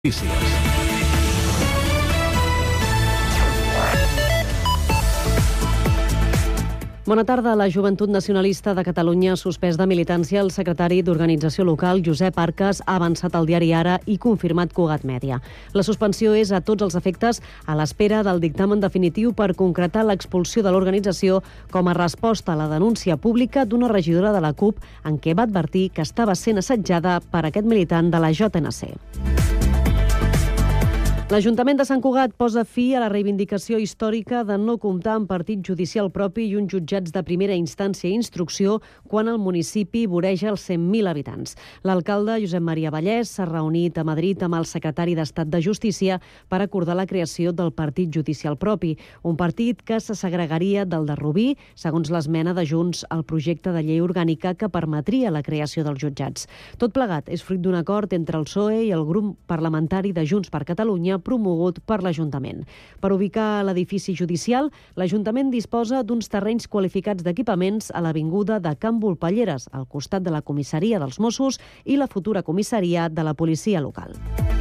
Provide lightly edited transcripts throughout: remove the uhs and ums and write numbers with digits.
Bona tarda. La Joventut Nacionalista de Catalunya ha suspès de militància el secretari d'Organització Local, Josep Arcas, ha avançat el diari Ara i confirmat Cugat Mèdia. La suspensió és a tots els efectes a l'espera del dictamen definitiu per concretar l'expulsió de l'organització com a resposta a la denúncia pública d'una regidora de la CUP en què va advertir que estava sent assetjada per aquest militant de la JNC. L'Ajuntament de Sant Cugat posa fi a la reivindicació històrica de no comptar amb partit judicial propi i uns jutjats de primera instància i instrucció quan el municipi voreja els 100.000 habitants. L'alcalde, Josep Maria Vallès, s'ha reunit a Madrid amb el secretari d'Estat de Justícia per acordar la creació del partit judicial propi, un partit que se segregaria del de Rubí, segons l'esmena de Junts al projecte de llei orgànica que permetria la creació dels jutjats. Tot plegat és fruit d'un acord entre el PSOE i el grup parlamentari de Junts per Catalunya promogut per l'Ajuntament. Per ubicar l'edifici judicial, l'Ajuntament disposa d'uns terrenys qualificats d'equipaments a l'avinguda de Can Volpelleres, al costat de la comissaria dels Mossos i la futura comissaria de la policia local.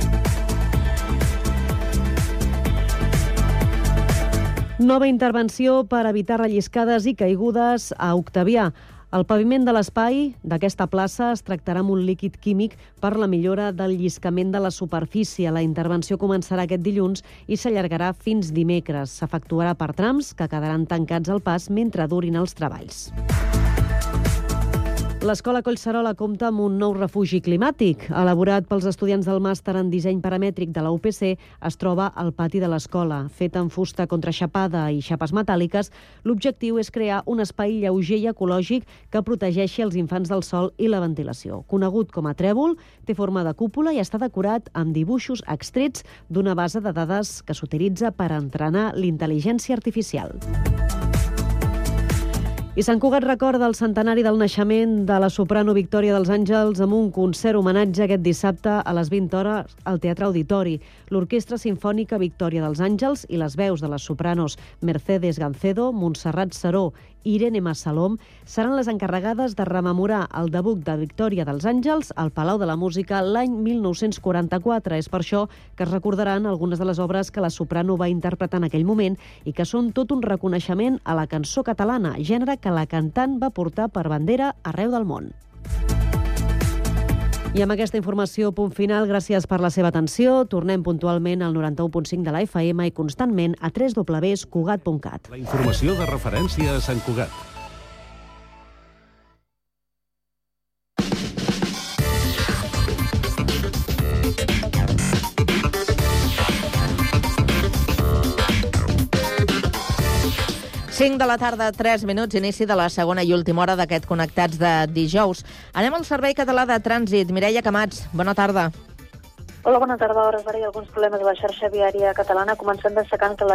Nova intervenció per evitar relliscades i caigudes a Octavià. El paviment de l'espai d'aquesta plaça es tractarà amb un líquid químic per la millora del lliscament de la superfície. La intervenció començarà aquest dilluns i s'allargarà fins dimecres. S'efectuarà per trams que quedaran tancats al pas mentre durin els treballs. L'Escola Collserola compta amb un nou refugi climàtic. Elaborat pels estudiants del màster en disseny paramètric de la UPC, es troba al pati de l'escola. Fet amb fusta contraxapada i xapes metàl·liques, l'objectiu és crear un espai lleuger i ecològic que protegeixi els infants del sol i la ventilació. Conegut com a trèvol, té forma de cúpula i està decorat amb dibuixos extrets d'una base de dades que s'utilitza per entrenar l'intel·ligència artificial. I Sant Cugat recorda el centenari del naixement de la soprano Victòria dels Àngels amb un concert homenatge aquest dissabte a les 20 hores al Teatre Auditori. L'Orquestra Simfònica Victòria dels Àngels i les veus de les sopranos Mercedes Gancedo, Montserrat Seró i Irene Massalom seran les encarregades de rememorar el debut de Victòria dels Àngels al Palau de la Música l'any 1944. És per això que es recordaran algunes de les obres que la soprano va interpretar en aquell moment i que són tot un reconeixement a la cançó catalana, gènere que la cantant va portar per bandera arreu del món. I amb aquesta informació, punt final. Gràcies per la seva atenció. Tornem puntualment al 91.5 de la FM i constantment a www.cugat.cat. La informació de referència a Sant Cugat. Cinc de la tarda, 3 minuts, inici de la segona i última hora d'aquest Connectats de dijous. Anem al Servei Català de Trànsit. Mireia Camats, bona tarda. Hola, bona tarda. A hores d'ara hi ha alguns problemes a la xarxa viària catalana, començant destacant que la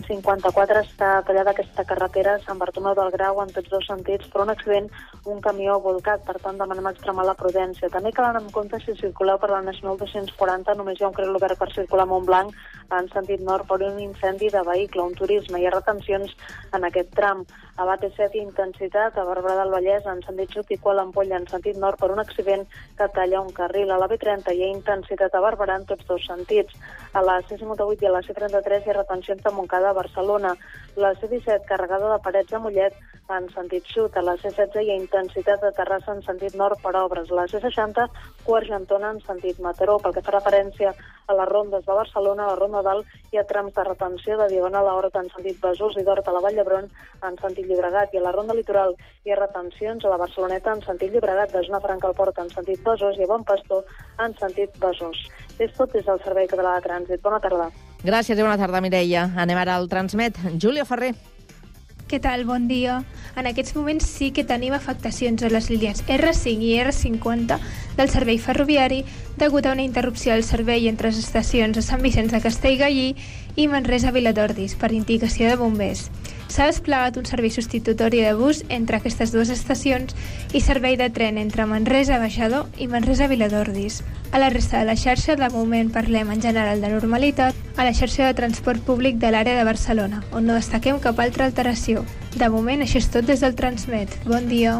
C-154 està tallada aquesta carretera Sant Bartomeu del Grau en tots dos sentits per un accident, un camió volcat, per tant demanem extremar la prudència. També cal anar amb compte si circuleu per la Nacional 240, només hi ha un carril obert per circular a Montblanc en sentit nord per un incendi de vehicle, un turisme. Hi ha retencions en aquest tram. A l'AT7 intensitat, a Barberà del Vallès en sentit sud i Kuala Ampolla en sentit nord per un accident que talla un carril. A la B30 hi ha intensitat a Barberà en tots dos sentits. A la C58 i a la C33 hi ha retencions de Montcada a Barcelona. La C17 carregada de Parets de Mollet en sentit sud. A la C16 hi ha intensitat de Terrassa en sentit nord per obres. La C60 Argentona en sentit Mataró. Pel que fa referència a les rondes de Barcelona, a la Ronda Dalt hi ha trams de retenció de Diagonal a Horta en sentit Besòs i d'Horta a la Vall d'Hebron en sentit Llobregat, i a la Ronda Litoral hi ha retencions a la Barceloneta en sentit Llobregat, de Zona Franca al Port en sentit Besòs i a Bon Pastor en sentit Besòs. És tot des del Servei Català de Trànsit. Bona tarda. Gràcies i bona tarda, Mireia. Anem ara al Transmet. Júlia Ferrer. Què tal? Bon dia. En aquests moments sí que tenim afectacions a les línies R5 i R50 del servei ferroviari degut a una interrupció del servei entre les estacions de Sant Vicenç de Castellgalí i Manresa-Viladordis per indicació de bombers. S'ha desplegat un servei substitutori de bus entre aquestes dues estacions i servei de tren entre Manresa-Baixador i Manresa-Viladordis. A la resta de la xarxa, de moment parlem en general de normalitat a la xarxa de transport públic de l'àrea de Barcelona, on no destaquem cap altra alteració. De moment, això és tot des del Transmet. Bon dia.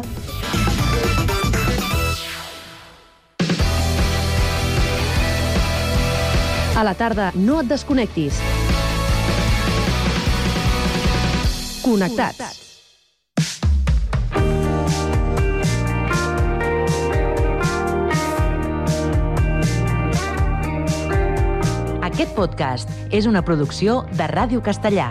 A la tarda, no et desconnectis. Connectats. Aquest podcast és una producció de Ràdio Castellà.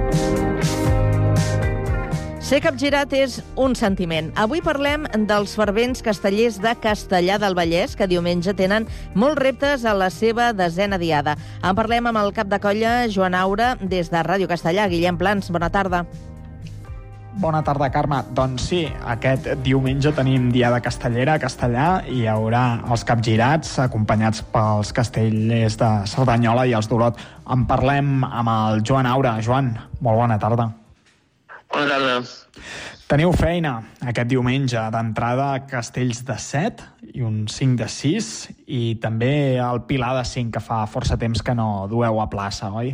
Ser capgirat és un sentiment. Avui parlem dels fervents castellers de Castellar del Vallès, que diumenge tenen molts reptes a la seva 10a diada. En parlem amb el cap de colla, Joan Aura, des de Ràdio Castellà. Guillem Plans, bona tarda. Bona tarda, Carme. Doncs sí, aquest diumenge tenim diada castellera a Castellar i hi haurà els capgirats acompanyats pels castellers de Cerdanyola i els d'Olot. En parlem amb el Joan Aura. Joan, molt bona tarda. Bona tarda. Teniu feina aquest diumenge, d'entrada castells de 7 i un 5 de 6 i també el Pilar de 5, que fa força temps que no dueu a plaça, oi?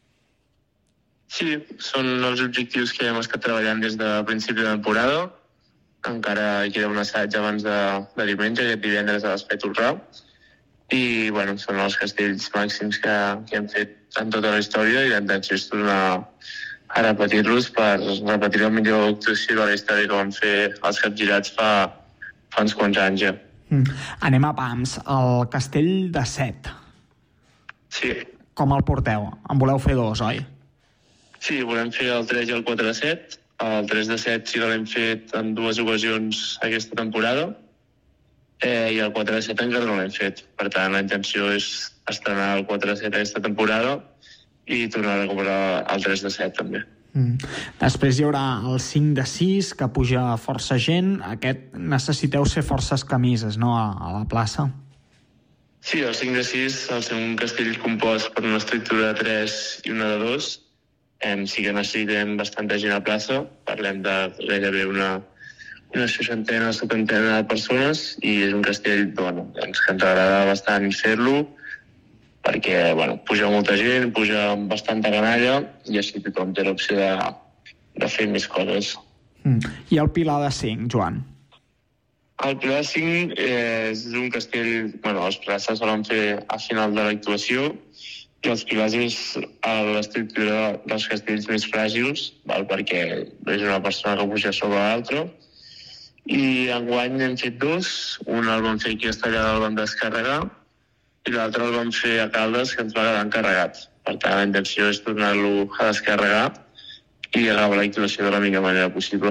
Sí, són els objectius que hem estat treballant des de principi de temporada. Encara queda un assaig abans de diumenge, aquest divendres a l'Espai Tolrà. I, bueno, són els castells màxims que hem fet en tota la història i l'intenció és tornar a repetir-los per repetir la millor actuació de la història que van fer els capgirats fa uns quants anys ja. Anem a pams. El castell de 7. Sí. Com el porteu? En voleu fer 2, oi? Sí, volem fer el 3 i el 4 de 7. El 3 de 7 sí que l'hem fet en 2 ocasions aquesta temporada i el 4 de 7 encara no l'hem fet. Per tant, la intenció és estrenar el 4 de 7 aquesta temporada i tornar a recuperar el 3 de 7 també. Després hi haurà el 5 de 6, que puja força gent. Aquest necessiteu ser forces camises, no?, a la plaça. Sí, el 5 de 6, al ser un castell compost per una estructura de 3 i una de 2, sí que necessitem bastanta gent a plaça. Parlem de gairebé una 60 o 70 de persones i és un castell que ens agrada bastant fer-lo, perquè puja molta gent, puja bastanta canalla i així tothom té l'opció de fer més coses. I el Pilar de 5, Joan? El Pilar de 5 és un castell... els pilars se solen fer a final de l'actuació i els pilars és l'estructura dels castells més fràgils, perquè és una persona que puja sobre l'altra. I enguany hem fet 2. Un el vam fer aquí a Castellar, el vam descarregar, i l'altre el vam fer a Caldes, que ens va quedar encarregat. Per tant, la intenció és tornar-lo a descarregar i acabar l'actuació de la millor manera possible.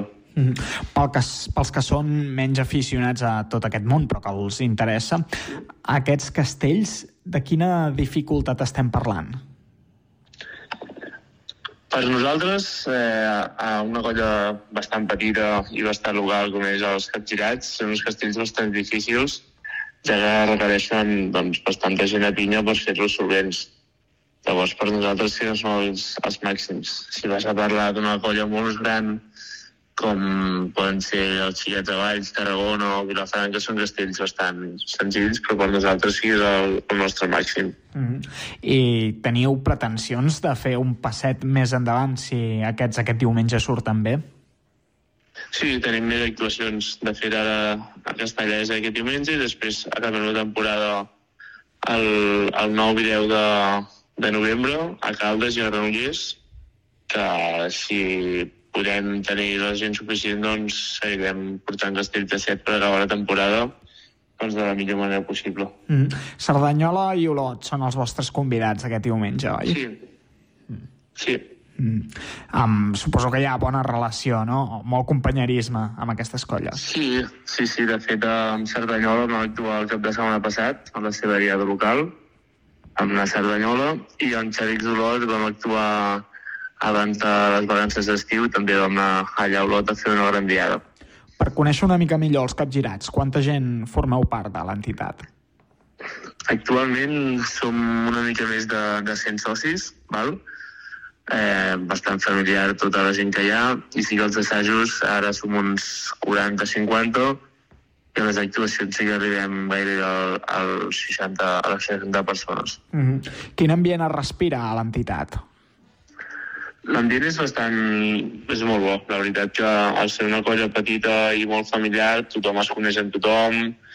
Pels que són menys aficionats a tot aquest món, però que els interessa, aquests castells, de quina dificultat estem parlant? Per nosaltres, a una colla bastant petita i bastant local com és els capgirats, són uns castells bastant difícils, ja que requereixen bastanta gent a pinya per fer-los solvents. Llavors, per nosaltres sí que són els màxims. Si vas a parlar d'una colla molt més gran, com poden ser els Xiquets de Valls, Tarragona o Vilafranca, són castells bastant senzills, però per nosaltres sí que és el nostre màxim. I teniu pretensions de fer un passet més endavant si aquest diumenge surten bé? Sí, tenim més actuacions de fer ara a Castellà aquest diumenge i després acabem la temporada el 9 i 10 de novembre a Caldes i a Granollers, que si podem tenir la gent suficient seguirem portant castells de 7 per acabar la temporada de la millor manera possible. Cerdanyola i Olot són els vostres convidats aquest diumenge, oi? Sí. Suposo que hi ha bona relació, no? Molt companyerisme amb aquestes colles. Sí. De fet, amb Cerdanyola vam actuar el cap de setmana passat a la seva diada local, amb la Cerdanyola, i amb Xèrics d'Olot vam actuar abans de les vacances d'estiu, també vam anar allà a Olot a fer una gran diada. Per conèixer una mica millor els capgirats, quanta gent formeu part de l'entitat? Actualment som una mica més de 100 socis, val? Bastant familiar tota la gent que hi ha, i sí que els assajos ara som uns 40-50 i a les actuacions sí que arribem gairebé als 60 persones. Quin ambient es respira a l'entitat? L'ambient és molt bo. La veritat que al ser una colla petita i molt familiar, tothom es coneix amb tothom,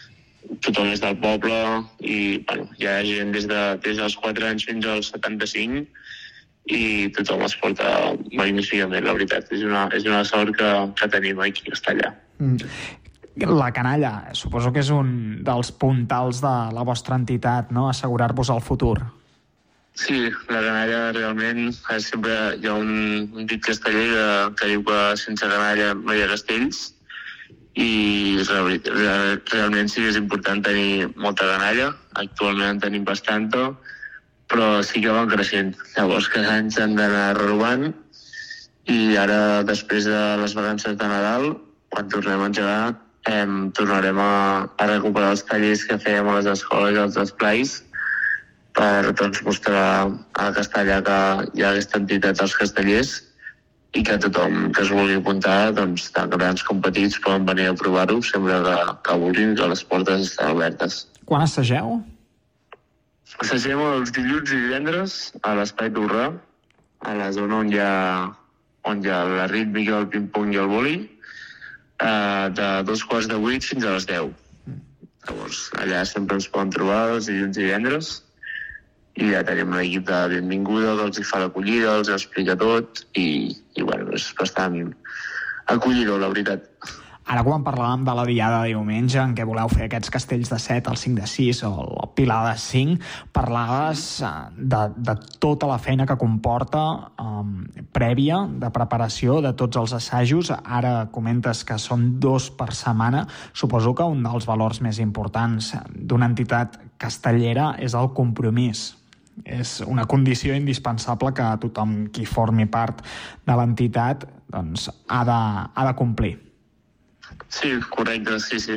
tothom és del poble i bueno, hi ha gent des dels 4 anys fins als 75 i tothom es porta magníficament, la veritat. És una sort que tenim aquí a Castellar. La canalla, suposo que és un dels puntals de la vostra entitat, no? Assegurar-vos el futur. Sí, la canalla realment sempre hi ha un dit casteller que diu que sense canalla no hi ha castells i realment sí que és important tenir molta canalla. Actualment en tenim bastanta, però sí que van creixent. Llavors cada any s'han d'anar renovant i ara després de les vacances de Nadal, quan tornem a engegar, tornarem a recuperar els tallers que fèiem a les escoles i als esplais per mostrar a Castellar que hi ha aquesta entitat dels castellers i que tothom que es vulgui apuntar, tant grans com petits, poden venir a provar-ho sempre que vulguin, que les portes estan obertes. Quan assageu? Assagem els dilluns i divendres a l'Espai Torrà, a la zona on hi ha la rítmica, el ping-pong i el vòlei, de 7:45 fins a les 10. Llavors, allà sempre ens poden trobar els dilluns i divendres i ja tenim un equip de benvinguda que els hi fa l'acollida, els explica tot i bueno, és bastant acollidor, la veritat. Ara quan parlàvem de la diada de diumenge en què voleu fer aquests castells de 7, el 5 de 6 o el pilar de 5, parlaves de tota la feina que comporta prèvia de preparació de tots els assajos. Ara comentes que són 2 per setmana. Suposo que un dels valors més importants d'una entitat castellera és el compromís. És una condició indispensable que tothom qui formi part de l'entitat ha de complir. Sí, correcte, sí.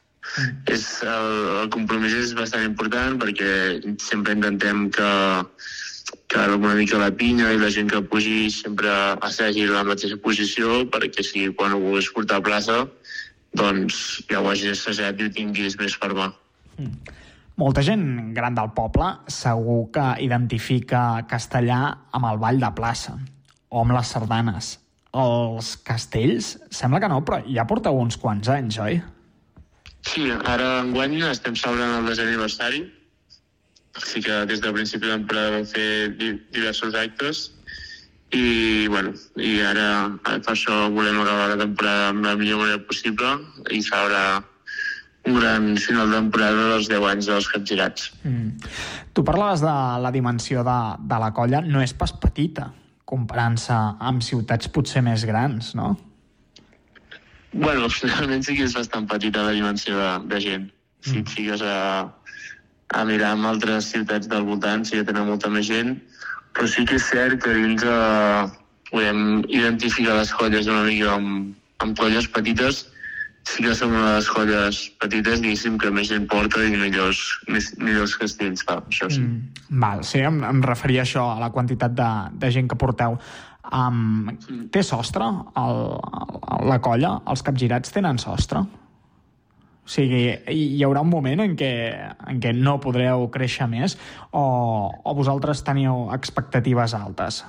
El compromís és bastant important perquè sempre intentem que una mica la pinya i la gent que pugi sempre assagi la mateixa posició perquè si quan ho vulguis portar a plaça ja ho hagis assajat i ho tinguis més per mà. Molta gent gran del poble segur que identifica Castellar amb el ball de plaça o amb les sardanes. Els castells, sembla que no, però ja porteu uns quants anys, oi? Sí, ara enguany estem celebrant el 10è aniversari, així que des del principi de temporada vam fer diversos actes i ara per això volem acabar la temporada amb la millor manera possible i celebrar un gran final de temporada dels 10 anys dels capgirats. Tu parlaves de la dimensió de la colla, no és pas petita, comparant-se amb ciutats potser més grans, no? Bueno, finalment sí que és bastant petita la dimensió de gent. Si et figues a mirar amb altres ciutats del voltant, sí que tenen molta més gent, però sí que és cert que dins podem identificar les colles una mica amb colles petites. Sí que som una de les colles petites, diguéssim, que més gent porta i millors castells fa, això sí. Sí, em referia a això, a la quantitat de gent que porteu. Té sostre la colla? Els capgirats tenen sostre? O sigui, hi haurà un moment en què no podreu créixer més o vosaltres teniu expectatives altes?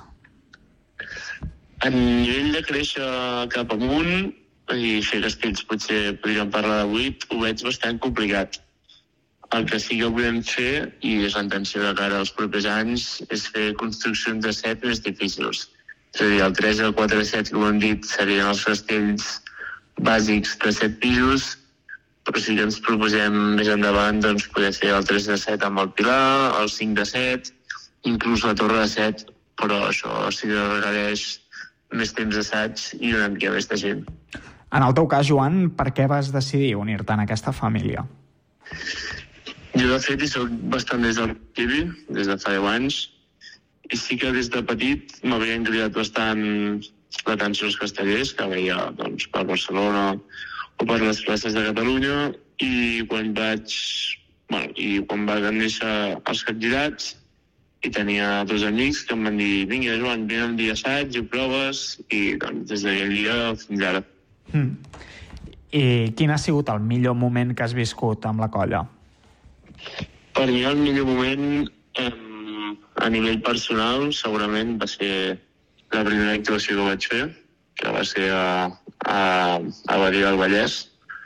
A nivell de créixer cap amunt i fer castells potser podríem parlar de 8, ho veig bastant complicat. El que sí que podem fer, i és la intenció de cara als propers anys, és fer construccions de 7 més difícils. És a dir, el 3, el 4 i el 7, com hem dit, serien els castells bàsics de 7 pisos, però sí que ens proposem més endavant poder fer el 3 de 7 amb el pilar, el 5 de 7, inclús la torre de 7, però això sí que requereix més temps d'assaig i una mica més de gent. En el teu cas, Joan, per què vas decidir unir-te en aquesta família? Jo, de fet, hi soc bastant des del principi, des de fa 10 anys, i sí que des de petit m'havien cridat bastant l'atenció als castellers, que veia per Barcelona o per les places de Catalunya, i quan van néixer els capgirats, i tenia 2 amics que em van dir vinga, Joan, vine un dia assaig, ho proves, i des d'aquell dia fins ara. I quin ha sigut el millor moment que has viscut amb la colla? Per mi el millor moment a nivell personal segurament va ser la primera actuació que vaig fer, que va ser a Badia del Vallès,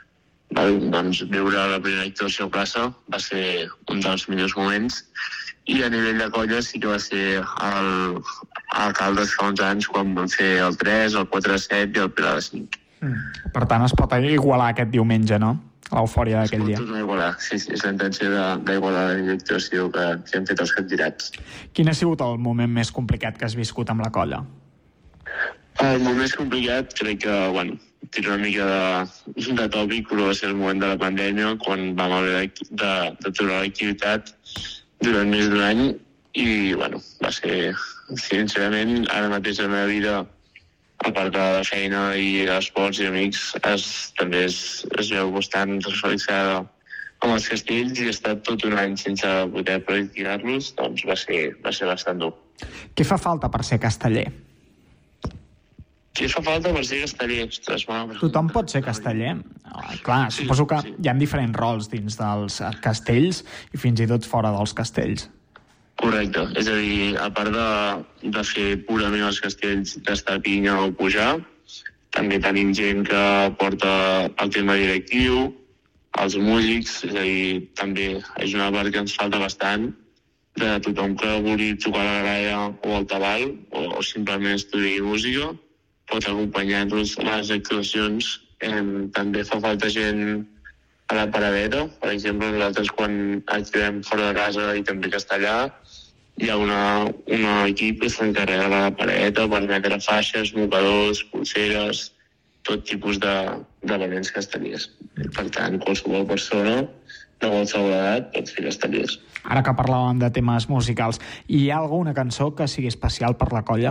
doncs viure la primera actuació a plaça va ser un dels millors moments, i a nivell de colla sí que va ser el Caldes fa uns anys, quan vam fer el 3, el 4-7 i el Pilar de 5. Per tant, es pot igualar aquest diumenge, no? L'eufòria d'aquell dia. Es pot igualar, sí, és la intenció d'igualar la actuació que hem fet els capgirats. Quin ha sigut el moment més complicat que has viscut amb la colla? El moment més complicat, crec que, tiro una mica de tòpic, però va ser el moment de la pandèmia, quan vam haver d'aturar l'activitat durant més d'un any, i, va ser, sincerament, ara mateix la meva vida, a part de la feina i esports i amics, també es veu bastant reflexada amb els castells, i he estat tot un any sense poder practicar-los, doncs va ser bastant dur. Què fa falta per ser casteller? Què fa falta per ser casteller? Ostres, tothom pot ser casteller? Clar, suposo que hi ha diferents rols dins dels castells i fins i tot fora dels castells. Correcte, és a dir, a part de fer purament els castells d'estar a pinya o pujar, també tenim gent que porta el tema directiu, els músics, és a dir, també és una part que ens falta bastant, de tothom que vulgui tocar la gralla o el tabal, o simplement estudiar música, pot acompanyar-nos a les actuacions. També fa falta gent a la paradeta. Per exemple, nosaltres quan actuem fora de casa i també castellà, hi ha un equip que s'encarrega de la paradeta per metre faixes, mocadors, pulseres, tot tipus d'elements castellers. Per tant, qualsevol persona de qualsevol edat pot fer castellers. Ara que parlàvem de temes musicals, hi ha alguna cançó que sigui especial per la colla?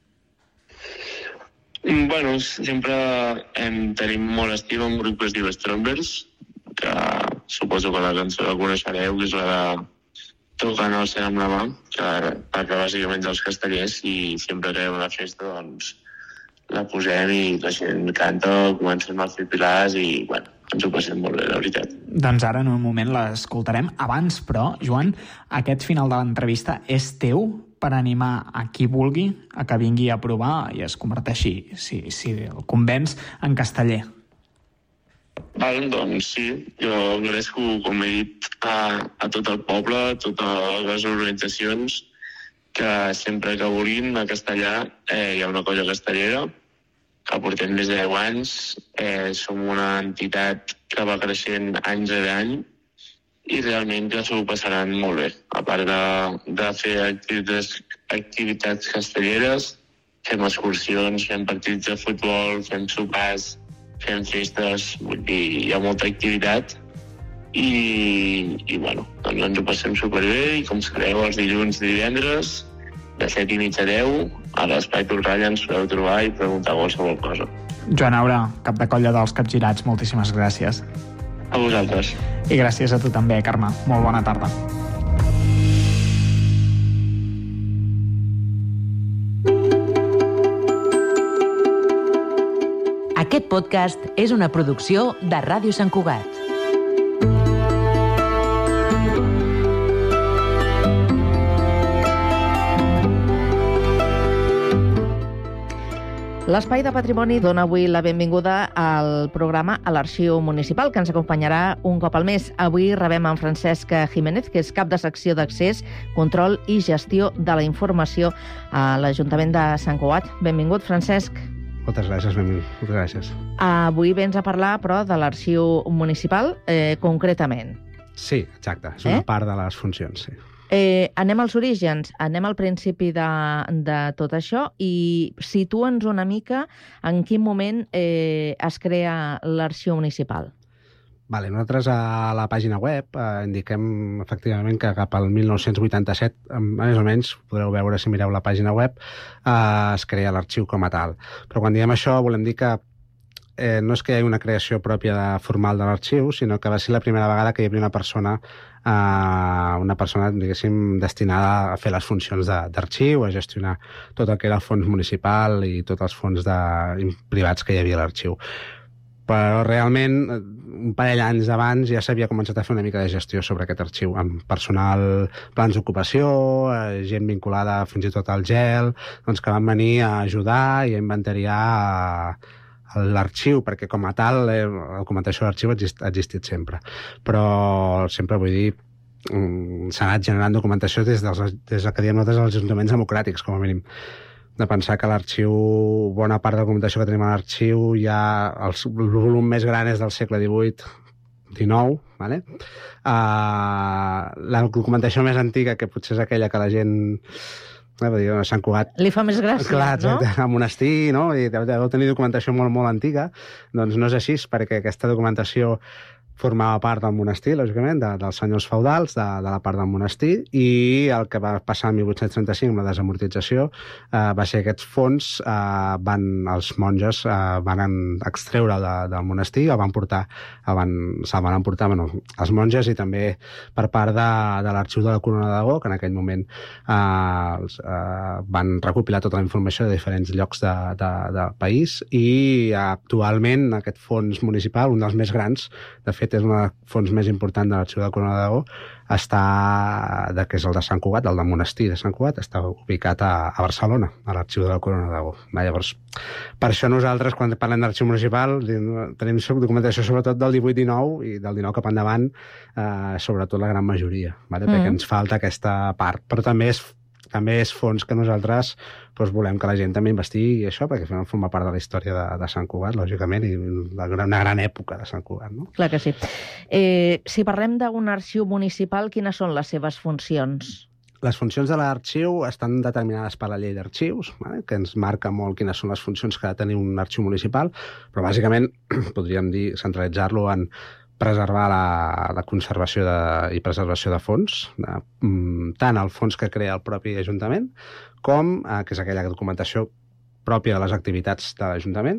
Sempre tenim molt estima un grup que es diu Strombers, que suposo que la cançó la coneixereu, que és la de Tocant el cel amb la mà, que parla bàsicament dels castellers, i sempre que hi ha una festa, doncs, la posem i la gent canta, comencem a fer pilars i, ens ho passem molt bé, la veritat. Doncs ara en un moment l'escoltarem. Abans, però, Joan, aquest final de l'entrevista és teu per animar a qui vulgui a que vingui a provar i es converteixi, si el convenç, en casteller. Doncs sí, jo agraeixo, com he dit, a tot el poble, a totes les organitzacions, que sempre que vulguin a Castellà hi ha una colla castellera, que portem més de 10 anys, som una entitat que va creixent any rere any, i realment que s'ho passaran molt bé. A part de fer activitats castelleres, fem excursions, fem partits de futbol, fem sopars, fem festes, vull dir, hi ha molta activitat i doncs ens ho passem superbé, i com sabeu, els dilluns i divendres de 7:30 a 10 a l'Espai Torralla ens podeu trobar i preguntar qualsevol cosa. Joan Aura, cap de colla dels Capgirats, moltíssimes gràcies. A vosaltres. I gràcies a tu també, Carme. Molt bona tarda. Aquest podcast és una producció de Ràdio Sant Cugat. L'Espai de Patrimoni dona avui la benvinguda al programa a l'Arxiu Municipal, que ens acompanyarà un cop al mes. Avui rebem en Francesc Jiménez, que és cap de secció d'Accés, Control i Gestió de la Informació a l'Ajuntament de Sant Cugat. Benvingut, Francesc. Moltes gràcies, moltes gràcies. Avui vens a parlar, però, de l'Arxiu Municipal, concretament. Sí, exacte. És una part de les funcions, sí. Anem als orígens, anem al principi de tot això i situa'ns una mica en quin moment es crea l'Arxiu Municipal. Vale, nosaltres a la pàgina web indiquem efectivament que cap al 1987, més o menys, podreu veure si mireu la pàgina web, es crea l'arxiu com a tal. Però quan diem això volem dir que no és que hi hagi una creació pròpia formal de l'arxiu, sinó que va ser la primera vegada que hi havia una persona, diguéssim, destinada a fer les funcions d'arxiu, a gestionar tot el que era el fons municipal i tots els fons privats que hi havia a l'arxiu. Però realment, un parell d'anys abans ja s'havia començat a fer una mica de gestió sobre aquest arxiu, amb personal, plans d'ocupació, gent vinculada fins i tot al GEL, doncs que van venir a ajudar i a inventariar l'arxiu, perquè com a tal la documentació de l'arxiu ha existit sempre, però sempre vull dir s'ha anat generant documentació des que diem nosaltres als ajuntaments democràtics, com a mínim, de pensar que l'arxiu, bona part de la documentació que tenim a l'arxiu, ja el volum més gran és del segle XIX, vale? La documentació més antiga, que potser és aquella que la gent... Sant Cugat... Li fa més gràcia, clar, no? El monestir, no? I deu tenir documentació molt, molt antiga. Doncs no és així, perquè aquesta documentació formava part del monestir, lògicament, dels senyors feudals, de la part del monestir, i el que va passar el 1835 amb la desamortització va ser que aquests fons els monges van extreure del monestir, se'l van emportar els monges, i també per part de l'arxiu de la Corona d'Aragó, que en aquell moment van recopilar tota la informació de diferents llocs del país, i actualment aquest fons municipal, un dels més grans, de fet és un dels fons més importants de l'arxiu de la Corona d'Aragó, que és el de Sant Cugat, el del monestir de Sant Cugat, està ubicat a Barcelona, a l'arxiu de la Corona d'Aragó. Llavors, per això nosaltres, quan parlem d'arxiu municipal, tenim documentació sobretot del 18-19 i del 19 cap endavant, sobretot la gran majoria, perquè ens falta aquesta part. Però també és fons que nosaltres volem que la gent també investigui això, perquè forma part de la història de Sant Cugat, lògicament, i una gran època de Sant Cugat, no? Clar que sí. Si parlem d'un arxiu municipal, quines són les seves funcions? Les funcions de l'arxiu estan determinades per la llei d'arxius, que ens marca molt quines són les funcions que ha de tenir un arxiu municipal, però bàsicament podríem dir centralitzar-lo en preservar la conservació i preservació de fons, tant el fons que crea el propi Ajuntament, com, que és aquella documentació pròpia de les activitats de l'Ajuntament,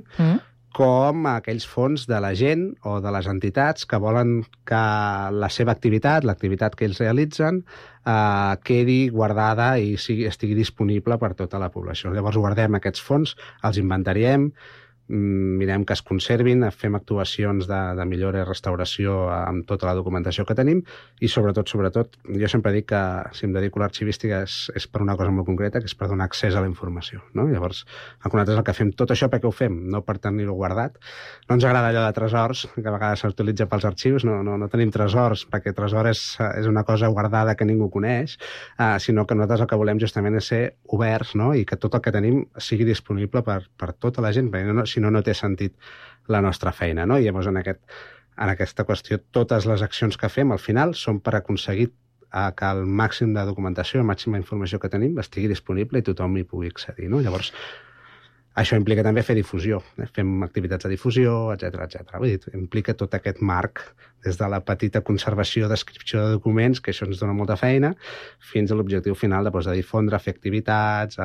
com aquells fons de la gent o de les entitats que volen que la seva activitat, l'activitat que ells realitzen, quedi guardada i estigui disponible per tota la població. Llavors guardem aquests fons, els inventariem, mirem que es conservin, fem actuacions de millora i restauració amb tota la documentació que tenim, i sobretot, jo sempre dic que si em dedico a l'arxivística és per una cosa molt concreta, que és per donar accés a la informació, no? Llavors, nosaltres el que fem, tot això perquè ho fem, no per tenir-ho guardat. No ens agrada allò de tresors, que a vegades s'utilitza pels arxius, no tenim tresors, perquè tresor és una cosa guardada que ningú coneix, sinó que nosaltres el que volem justament és ser oberts, no? I que tot el que tenim sigui disponible per tota la gent, perquè si no té sentit la nostra feina, no? I llavors en aquesta qüestió totes les accions que fem al final són per aconseguir que el màxim de documentació, la màxima informació que tenim estigui disponible i tothom hi pugui accedir, no? Llavors, això implica també fer difusió, fem activitats de difusió, etc. Vull dir, implica tot aquest marc, des de la petita conservació, descripció de documents, que això ens dona molta feina, fins a l'objectiu final de difondre, fer activitats,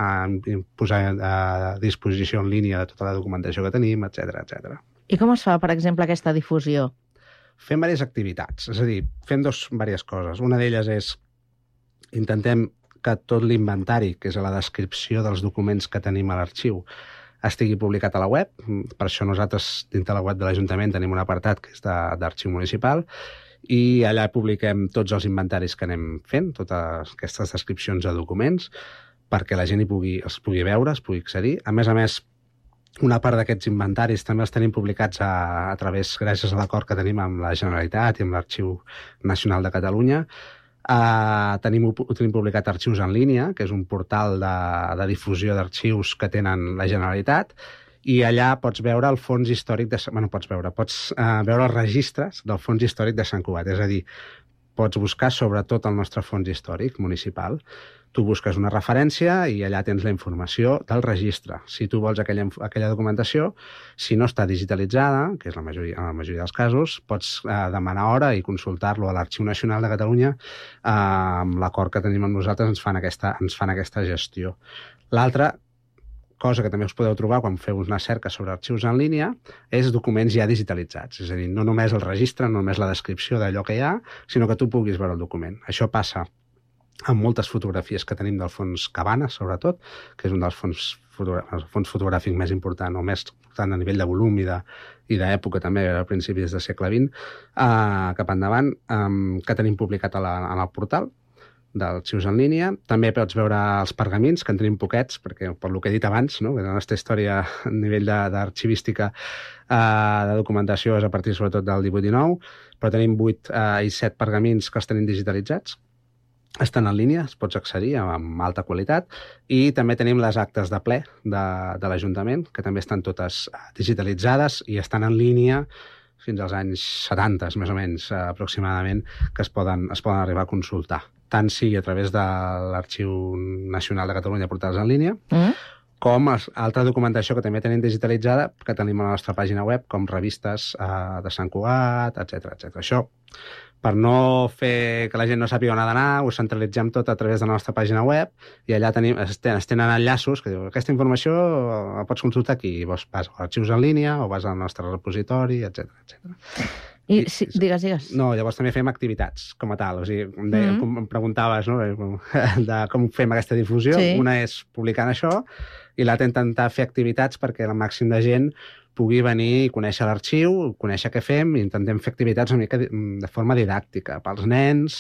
posar a disposició en línia de tota la documentació que tenim, etc. I com es fa, per exemple, aquesta difusió? Fem diverses activitats, és a dir, fem diverses coses. Una d'elles és intentem que tot l'inventari, que és la descripció dels documents que tenim a l'arxiu, estigui publicat a la web. Per això nosaltres, dintre la web de l'Ajuntament, tenim un apartat que és d'arxiu municipal, i allà publiquem tots els inventaris que anem fent, totes aquestes descripcions de documents, perquè la gent els pugui veure, es pugui accedir. A més, una part d'aquests inventaris també els tenim publicats a través, gràcies a l'acord que tenim amb la Generalitat i amb l'Arxiu Nacional de Catalunya. Tenim publicat Arxius en línia, que és un portal de difusió d'arxius que tenen la Generalitat, i allà pots veure el fons històric pots veure els registres del fons històric de Sant Cugat, és a dir, pots buscar sobretot el nostre fons històric municipal. Tu busques una referència i allà tens la informació del registre. Si tu vols aquella documentació, si no està digitalitzada, que és en la majoria dels casos, pots demanar hora i consultar-lo a l'Arxiu Nacional de Catalunya. Amb l'acord que tenim amb nosaltres ens fan aquesta gestió. L'altra cosa que també us podeu trobar quan feu una cerca sobre arxius en línia és documents ja digitalitzats. És a dir, no només el registre, no només la descripció d'allò que hi ha, sinó que tu puguis veure el document. Això passa amb moltes fotografies que tenim del fons Cabanes, sobretot, que és un dels fons fotogràfic més important, o més important a nivell de volum i d'època també, a principis del segle XX, cap endavant, que tenim publicat en el portal, d'arxius en línia. També pots veure els pergamins, que en tenim poquets, perquè per lo que he dit abans, no? Que la nostra història a nivell d'arxivística de documentació és a partir sobretot del 18-19, però tenim 8 i 7 pergamins que els tenim digitalitzats. Estan en línia, es pots accedir amb alta qualitat, i també tenim les actes de ple de l'Ajuntament, que també estan totes digitalitzades i estan en línia fins als anys 70, més o menys, aproximadament, que es poden arribar a consultar. Tant sigui a través de l'Arxiu Nacional de Catalunya Portades en línia, com altra documentació que també tenim digitalitzada, que tenim a la nostra pàgina web, com revistes de Sant Cugat, etc. Això, per no fer que la gent no sàpiga on ha d'anar, ho centralitzem tot a través de la nostra pàgina web, i allà es tenen enllaços que diuen aquesta informació la pots consultar aquí, i vas a arxius en línia o vas al nostre repositori, etc. Digues. No, llavors també fem activitats com a tal. O sigui, com em preguntaves, no? De com fem aquesta difusió. Sí. Una és publicant això i l'altra intentar fer activitats perquè el màxim de gent pugui venir i conèixer l'arxiu, conèixer què fem, i intentem fer activitats una mica de forma didàctica pels nens,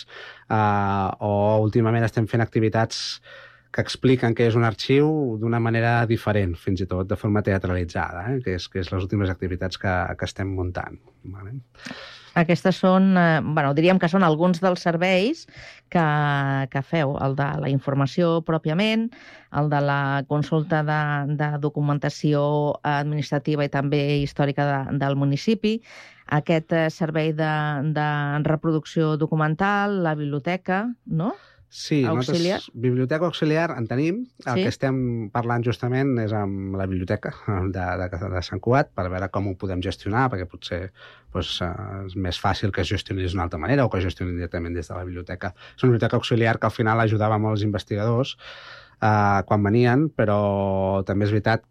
o últimament estem fent activitats que expliquen què és un arxiu d'una manera diferent, fins i tot de forma teatralitzada, que és les últimes activitats que estem muntant. Vale? Aquestes són, diríem que són alguns dels serveis que feu, el de la informació pròpiament, el de la consulta de documentació administrativa i també històrica del municipi, aquest servei de reproducció documental, la biblioteca, no? Sí, auxiliar. Biblioteca auxiliar en tenim. El que estem parlant justament és amb la biblioteca de Sant Cugat per veure com ho podem gestionar, perquè potser és més fàcil que es gestioni d'una altra manera o que es gestioni directament des de la biblioteca. És una biblioteca auxiliar que al final ajudava molt els investigadors quan venien, però també és veritat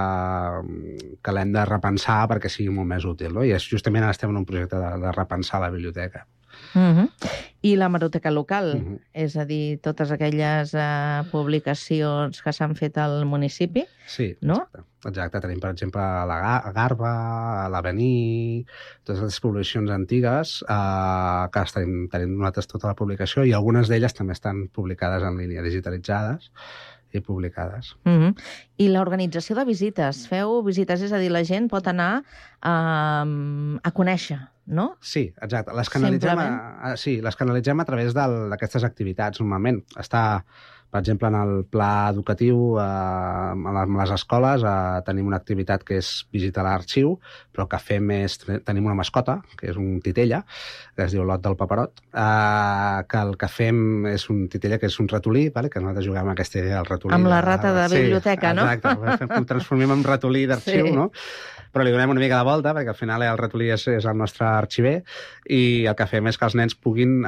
que l'hem de repensar perquè sigui molt més útil, no? I justament ara estem en un projecte de repensar la biblioteca. I la hemeroteca local, és a dir, totes aquelles publicacions que s'han fet al municipi, sí, no? Exacte. Tenim, per exemple, la Garba, l'Avenir, totes les publicacions antigues que tenim nosaltres tota la publicació, i algunes d'elles també estan publicades en línia, digitalitzades i publicades. I l'organització de visites. Feu visites, és a dir, la gent pot anar a conèixer, no? Sí, exacte. Les canalitzem a través d'aquestes activitats, normalment. Està, per exemple, en el pla educatiu, a les escoles, tenim una activitat que és visitar l'arxiu, però el que fem és... Tenim una mascota, que és un titella, que es diu Lot del Paperot, que el que fem és un titella, que és un ratolí, que nosaltres juguem amb aquesta idea del ratolí. Amb la rata de biblioteca, no? Exacte, ho transformem en ratolí d'arxiu, no? Però li donem una mica de volta, perquè al final el ratolí és el nostre arxiver, i el que fem és que els nens puguin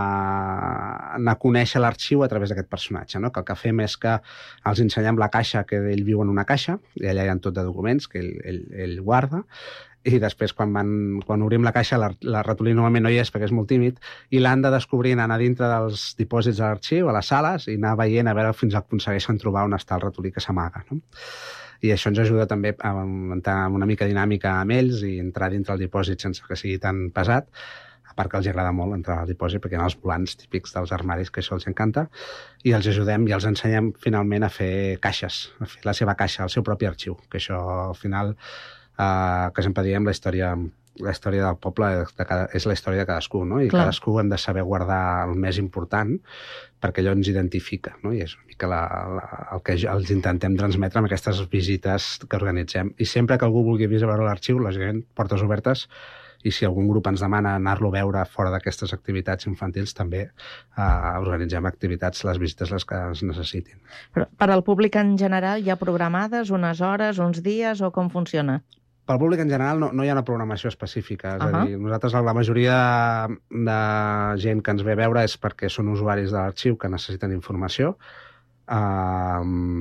anar a conèixer l'arxiu a través d'aquest personatge, no? Que el que fem és que els ensenyem la caixa, que ell viu en una caixa, i allà hi ha tot de documents que ell guarda, i després quan obrim la caixa la ratolí normalment no hi és perquè és molt tímid, i l'han de descobrir anar dintre dels dipòsits de l'arxiu, a les sales, i anar veient a veure fins que aconsegueixen trobar on està el ratolí que s'amaga, no? I això ens ajuda també a entrar una mica dinàmica amb ells i entrar dintre el dipòsit sense que sigui tan pesat, a part que els agrada molt entrar al dipòsit perquè hi ha els volants típics dels armaris, que això els encanta, i els ajudem i els ensenyem finalment a fer caixes, a fer la seva caixa, el seu propi arxiu, que això al final, que sempre diem, la història del poble és la història de cadascú, no? I cadascú hem de saber guardar el més important perquè allò ens identifica, no? I és una mica el que els intentem transmetre amb aquestes visites que organitzem. I sempre que algú vulgui veure l'arxiu, lògicament, portes obertes, i si algun grup ens demana anar-lo a veure fora d'aquestes activitats infantils, també organitzem activitats, les visites les que es necessitin. Però per al públic en general hi ha programades unes hores, uns dies, o com funciona? Pel públic en general no hi ha una programació específica. És a dir, nosaltres, la majoria de gent que ens ve a veure és perquè són usuaris de l'arxiu que necessiten informació.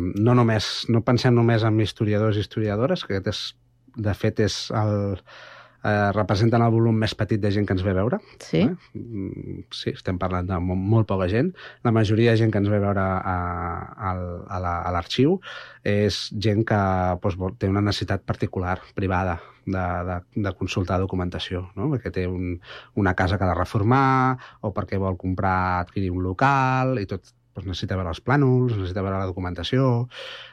No pensem només en historiadors i historiadores, que de fet és representen el volum més petit de gent que ens ve a veure. Sí? Sí, estem parlant de molt poca gent. La majoria de gent que ens ve a veure a l'arxiu és gent que té una necessitat particular, privada, de consultar documentació, no? Perquè té una casa que ha de reformar o perquè vol adquirir un local i tot, necessita veure els plànols, necessita veure la documentació,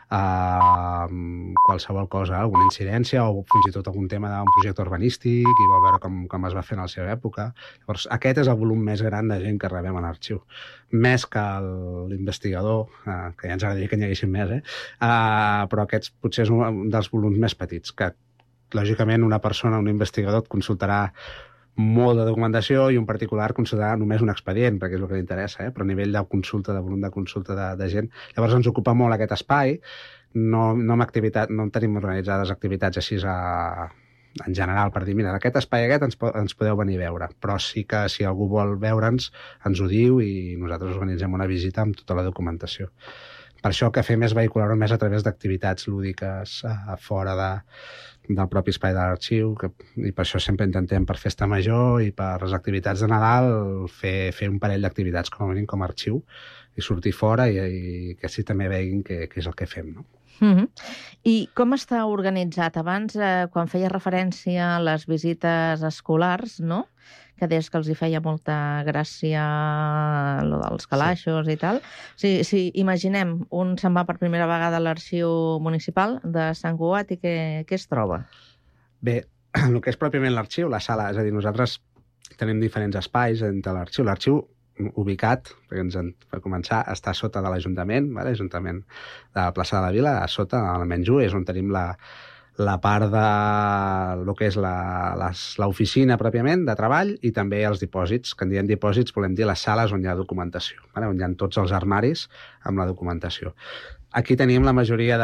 qualsevol cosa, alguna incidència o fins i tot algun tema d'un projecte urbanístic i vol veure com es va fer en la seva època. Llavors, aquest és el volum més gran de gent que rebem a l'arxiu. Més que l'investigador, que ja ens agradaria que n'hi haguessin més, però aquests potser és un dels volums més petits, que lògicament una persona, un investigador, et consultarà molt de documentació i un particular consultarà només un expedient, perquè és el que li interessa, però a nivell de consulta, de volum de consulta de gent. Llavors ens ocupa molt aquest espai, no tenim organitzades activitats així en general per dir, mira, aquest espai ens podeu venir a veure, però sí que si algú vol veure'ns ens ho diu i nosaltres organitzem una visita amb tota la documentació. Per això el que fem és vehicular-ho més a través d'activitats lúdiques fora del propi espai de l'arxiu, i per això sempre intentem per Festa Major i per les activitats de Nadal fer un parell d'activitats com a mínim com a arxiu i sortir fora i que així també veguin què és el que fem, no? I com està organitzat? Abans, quan feia referència a les visites escolars, no?, que deies que els hi feia molta gràcia lo dels calaixos i tal. Si imaginem, un se'n va per primera vegada a l'arxiu municipal de Sant Cugat i què es troba? Bé, el que és pròpiament l'arxiu, la sala, és a dir, nosaltres tenim diferents espais entre l'arxiu. L'arxiu ubicat, per començar, està sota de l'Ajuntament, l'Ajuntament de la plaça de la Vila, a sota, al Menjú, és on tenim la part de lo que és l'oficina pròpiament de treball i també els dipòsits. Que en diem dipòsits volem dir les sales on hi ha documentació, on hi ha tots els armaris amb la documentació. Aquí tenim la majoria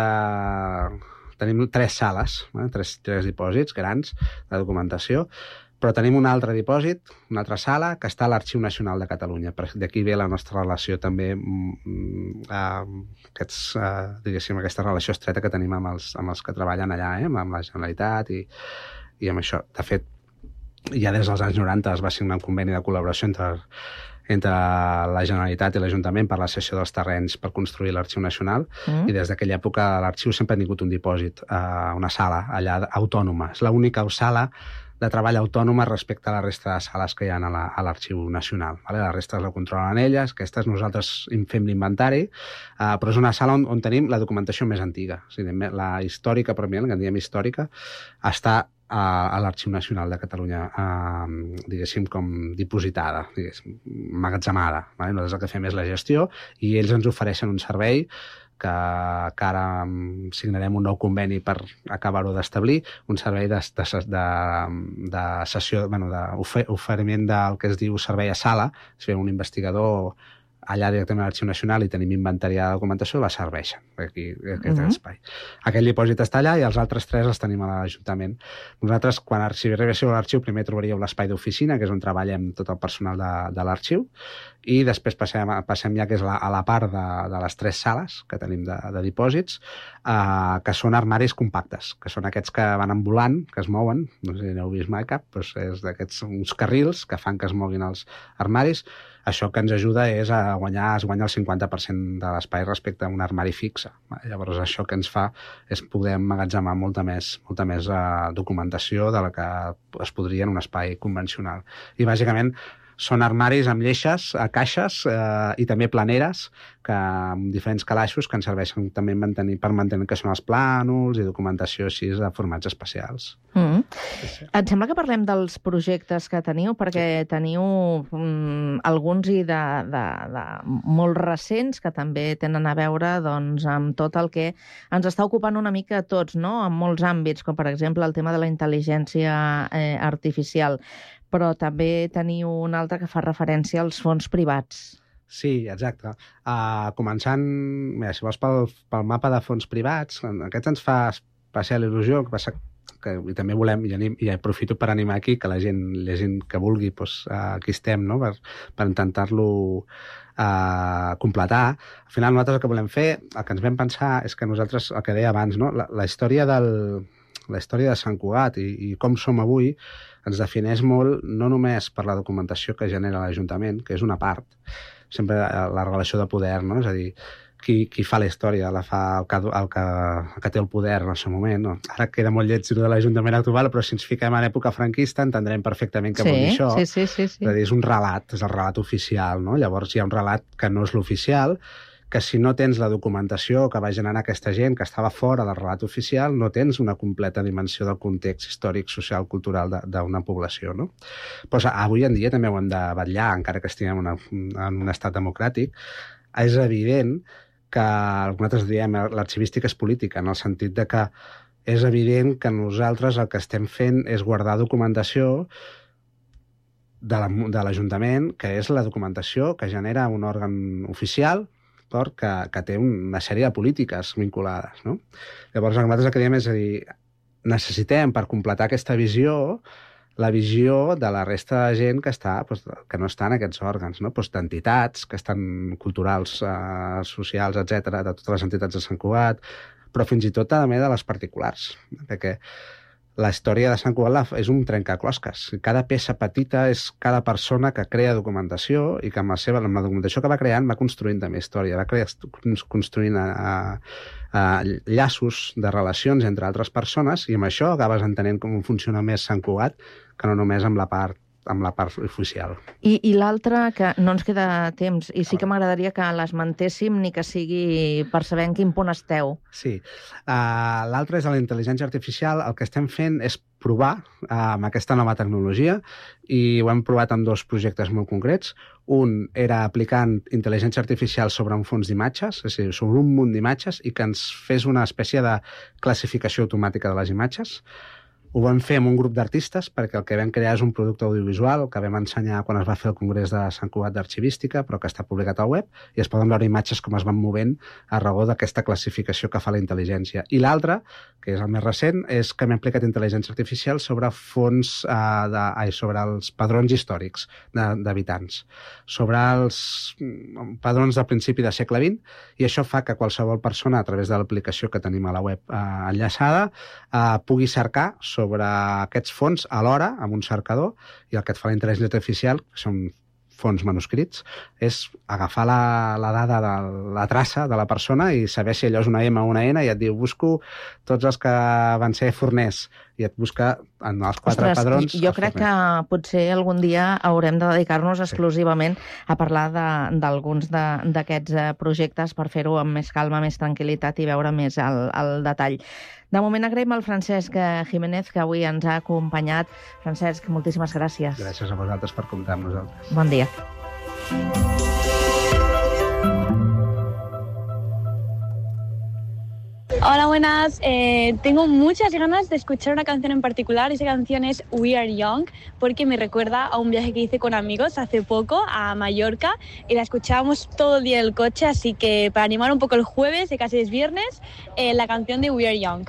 tenim 3 sales, 3 dipòsits grans de documentació, però tenim un altre dipòsit, una altra sala, que està a l'Arxiu Nacional de Catalunya. D'aquí ve la nostra relació també, aquesta relació estreta que tenim amb els que treballen allà, amb la Generalitat i amb això. De fet, ja des dels anys 90 es va signar un conveni de col·laboració entre la Generalitat i l'Ajuntament per la cessió dels terrenys per construir l'Arxiu Nacional, i des d'aquella època l'arxiu sempre ha tingut un dipòsit, una sala allà autònoma. És l'única sala de treball autònoma respecte a la resta de sales que hi ha a l'Arxiu Nacional. La resta la controlen elles, aquestes nosaltres fem l'inventari, però és una sala on tenim la documentació més antiga. La històrica, pròpiament, que en diem històrica, està a l'Arxiu Nacional de Catalunya, diguéssim, com dipositada, emmagatzemada. Nosaltres el que fem és la gestió i ells ens ofereixen un servei que ara signarem un nou conveni per acabar-ho d'establir, un servei de sessió, d'oferiment del que es diu servei a sala. Si un investigador allà directament a l'Arxiu Nacional i tenim inventariada la documentació, la serveixen, aquí, aquest espai. Aquell dipòsit està allà i els altres 3 els tenim a l'Ajuntament. Nosaltres, si arribéssiu a l'arxiu, primer trobaríeu l'espai d'oficina, que és on treballem tot el personal de l'arxiu, i després passem ja que és a la part de les 3 sales que tenim de dipòsits, que són armaris compactes, que són aquests que van en volant, que es mouen, no sé si n'heu vist mai cap, però és d'aquests uns carrils que fan que es moguin els armaris. Això que ens ajuda és a guanyar el 50% de l'espai respecte a un armari fixe. Llavors això que ens fa és poder emmagatzemar molta més documentació de la que es podria en un espai convencional. I bàsicament són armaris amb lleixes, caixes i també planeres, amb diferents calaixos que ens serveixen també per mantenir que són els plànols i documentació així de formats especials. Em sembla que parlem dels projectes que teniu, perquè teniu alguns i de molt recents que també tenen a veure amb tot el que ens està ocupant una mica a tots, no?, en molts àmbits, com per exemple el tema de la intel·ligència artificial. Però també teniu un altre que fa referència als fons privats. Sí, exacte. Començant, mira, si vols pel mapa de fons privats, aquest ens fa especial il·lusió, i també volem, i aprofito per animar aquí, que la gent que vulgui, aquí estem, no?, per intentar-lo completar. Al final nosaltres el que volem fer, el que ens vam pensar és que nosaltres, el que deia abans, no?, la història La història de Sant Cugat i com som avui ens defineix molt no només per la documentació que genera l'Ajuntament, que és una part, sempre la relació de poder, no? És a dir, qui fa la història, la fa el que té el poder en el seu moment. No? Ara queda molt lleig de l'Ajuntament actual, però si ens fiquem a l'època franquista entendrem perfectament què vol dir això. Sí. És a dir, és un relat, és el relat oficial. No? Llavors hi ha un relat que no és l'oficial, que si no tens la documentació que va generar aquesta gent que estava fora del relat oficial, no tens una completa dimensió del context històric, social, cultural d'una població. No? Pues avui en dia també ho hem de vetllar, encara que estiguem en un estat democràtic. És evident que nosaltres diem l'arxivística és política, en el sentit de que és evident que nosaltres el que estem fent és guardar documentació de l'Ajuntament, que és la documentació que genera un òrgan oficial que té una sèrie de polítiques vinculades. No? Llavors, nosaltres el que diem és a dir, necessitem, per completar aquesta visió, la visió de la resta de gent que no està en aquests òrgans, no? D'entitats que estan culturals, socials, etc, de totes les entitats de Sant Cugat, però fins i tot també de les particulars, perquè la història de Sant Cugat és un trencaclosques. Cada peça petita és cada persona que crea documentació i que amb la documentació que va creant va construint també història, va construint llaços de relacions entre altres persones i amb això acabes entenent com funciona més Sant Cugat que no només amb la part oficial. I l'altre, que no ens queda temps, i sí que m'agradaria que l'esmentéssim ni que sigui per saber en quin punt esteu. Sí. L'altre és la intel·ligència artificial. El que estem fent és provar amb aquesta nova tecnologia i ho hem provat en 2 projectes molt concrets. Un era aplicant intel·ligència artificial sobre un fons d'imatges, és a dir, sobre un munt d'imatges i que ens fes una espècie de classificació automàtica de les imatges. Ho vam fer amb un grup d'artistes perquè el que vam crear és un producte audiovisual que vam ensenyar quan es va fer el Congrés de Sant Cugat d'Arxivística, però que està publicat al web, i es poden veure imatges com es van movent a raó d'aquesta classificació que fa la intel·ligència. I l'altre, que és el més recent, és que hem aplicat intel·ligència artificial sobre sobre els padrons històrics d'habitants, sobre els padrons del principi del segle XX, i això fa que qualsevol persona, a través de l'aplicació que tenim a la web enllaçada, pugui cercar sobre aquests fons alhora amb un cercador, i el que et fa la intel·ligència artificial, que són fons manuscrits, és agafar la dada de la traça de la persona i saber si allò és una M o una N, i et diu, busco tots els que van ser forners, i et busca en els 4 padrons. Jo crec que potser algun dia haurem de dedicar-nos exclusivament a parlar d'alguns d'aquests projectes per fer-ho amb més calma, més tranquil·litat i veure més el detall. De moment agraïm al Francesc Jiménez, que avui ens ha acompanyat. Francesc, moltíssimes gràcies. Gràcies a vosaltres per comptar amb nosaltres. Bon dia. Hola, buenas. Tengo muchas ganas de escuchar una canción en particular. Esa canción es We Are Young, porque me recuerda a un viaje que hice con amigos hace poco a Mallorca y la escuchábamos todo el día en el coche, así que para animar un poco el jueves, que casi es viernes, la canción de We Are Young.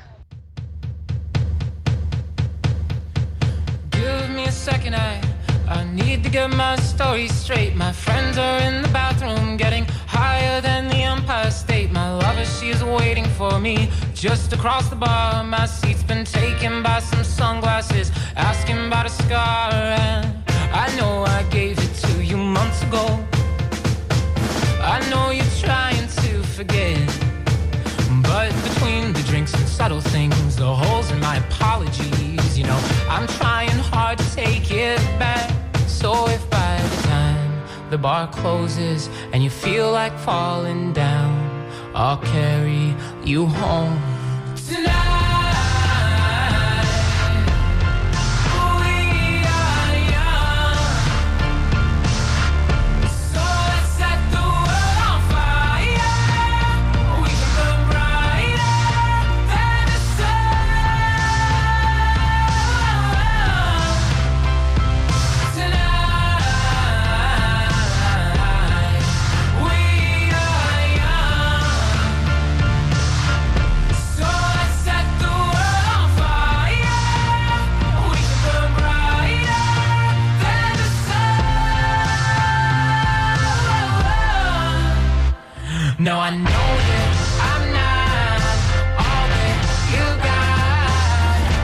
Give me a second, I need to get my story straight. My friends are in the bathroom getting higher than the Empire State. My lover, she's waiting for me just across the bar. My seat's been taken by some sunglasses, asking about a scar. And I know I gave it to you months ago. I know you're trying to forget, but between the drinks and subtle things, the holes in my apologies, you know, I'm trying hard to take it back. So if by the time the bar closes and you feel like falling down, I'll carry you home tonight. No, I know that I'm not all that you got.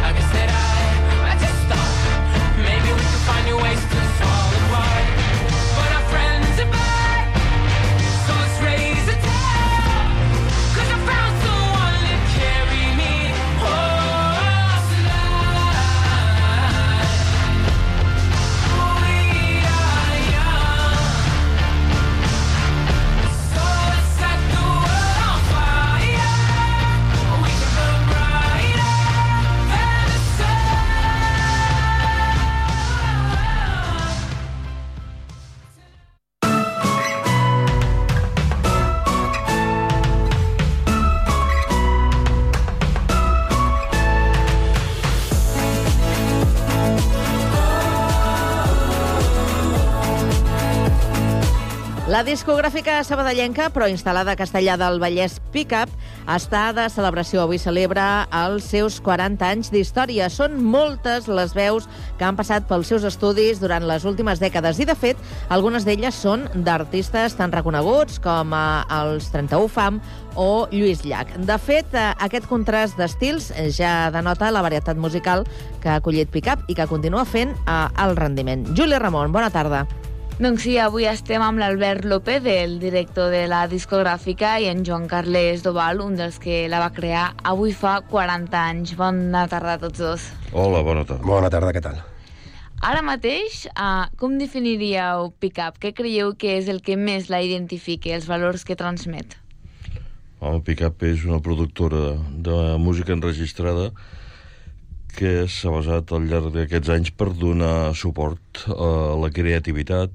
La discogràfica sabadellenca, però instal·lada a Castellar del Vallès Pickup, està de celebració. Avui celebra els seus 40 anys d'història. Són moltes les veus que han passat pels seus estudis durant les últimes dècades i, de fet, algunes d'elles són d'artistes tan reconeguts com els 31 Fam o Lluís Llach. De fet, aquest contrast d'estils ja denota la varietat musical que ha acollit Pickup i que continua fent el rendiment. Júlia Ramon, bona tarda. Doncs sí, avui estem amb l'Albert López, el director de la discogràfica, i en Joan Carles Doval, un dels que la va crear. Avui fa 40 anys. Bona tarda a tots dos. Hola, bona tarda. Bona tarda, què tal? Ara mateix, com definiríeu Pickup? Què creieu que és el que més la identifica, els valors que transmet? Pickup és una productora de música enregistrada que s'ha basat al llarg d'aquests anys per donar suport a la creativitat,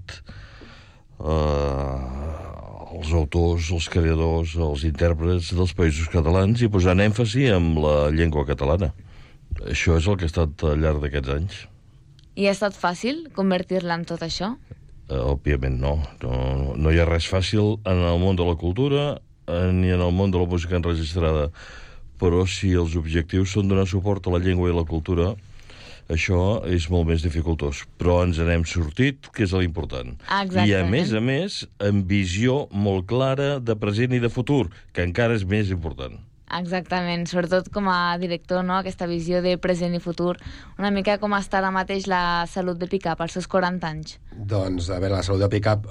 als autors, als creadors, als intèrprets dels països catalans i posant èmfasi en la llengua catalana. Això és el que ha estat al llarg d'aquests anys. I ha estat fàcil convertir-la en tot això? Òbviament no. No hi ha res fàcil en el món de la cultura ni en el món de la música enregistrada. Però si els objectius són donar suport a la llengua i la cultura, això és molt més dificultós. Però ens n'hem sortit, que és l'important. I a més, amb visió molt clara de present i de futur, que encara és més important. Exactament, sobretot com a director, no? Aquesta visió de present i futur. Una mica com està ara mateix la salut de Pickup als seus 40 anys. Doncs, a veure, la salut de Pickup,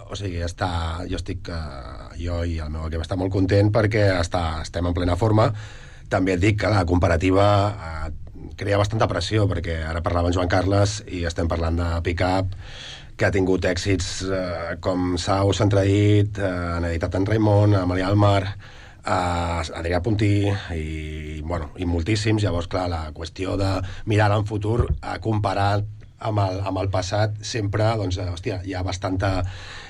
jo i el meu equip està molt content perquè estem en plena forma. També et dic que la comparativa crea bastanta pressió, perquè ara parlava en Joan Carles i estem parlant de Pickup, que ha tingut èxits com Sau, Centradit, han editat en Raimon, Amalia Almar, Adrià Puntí i moltíssims. Llavors, clar, la qüestió de mirar en futur, comparar amb el passat, sempre, doncs, hòstia, hi ha bastanta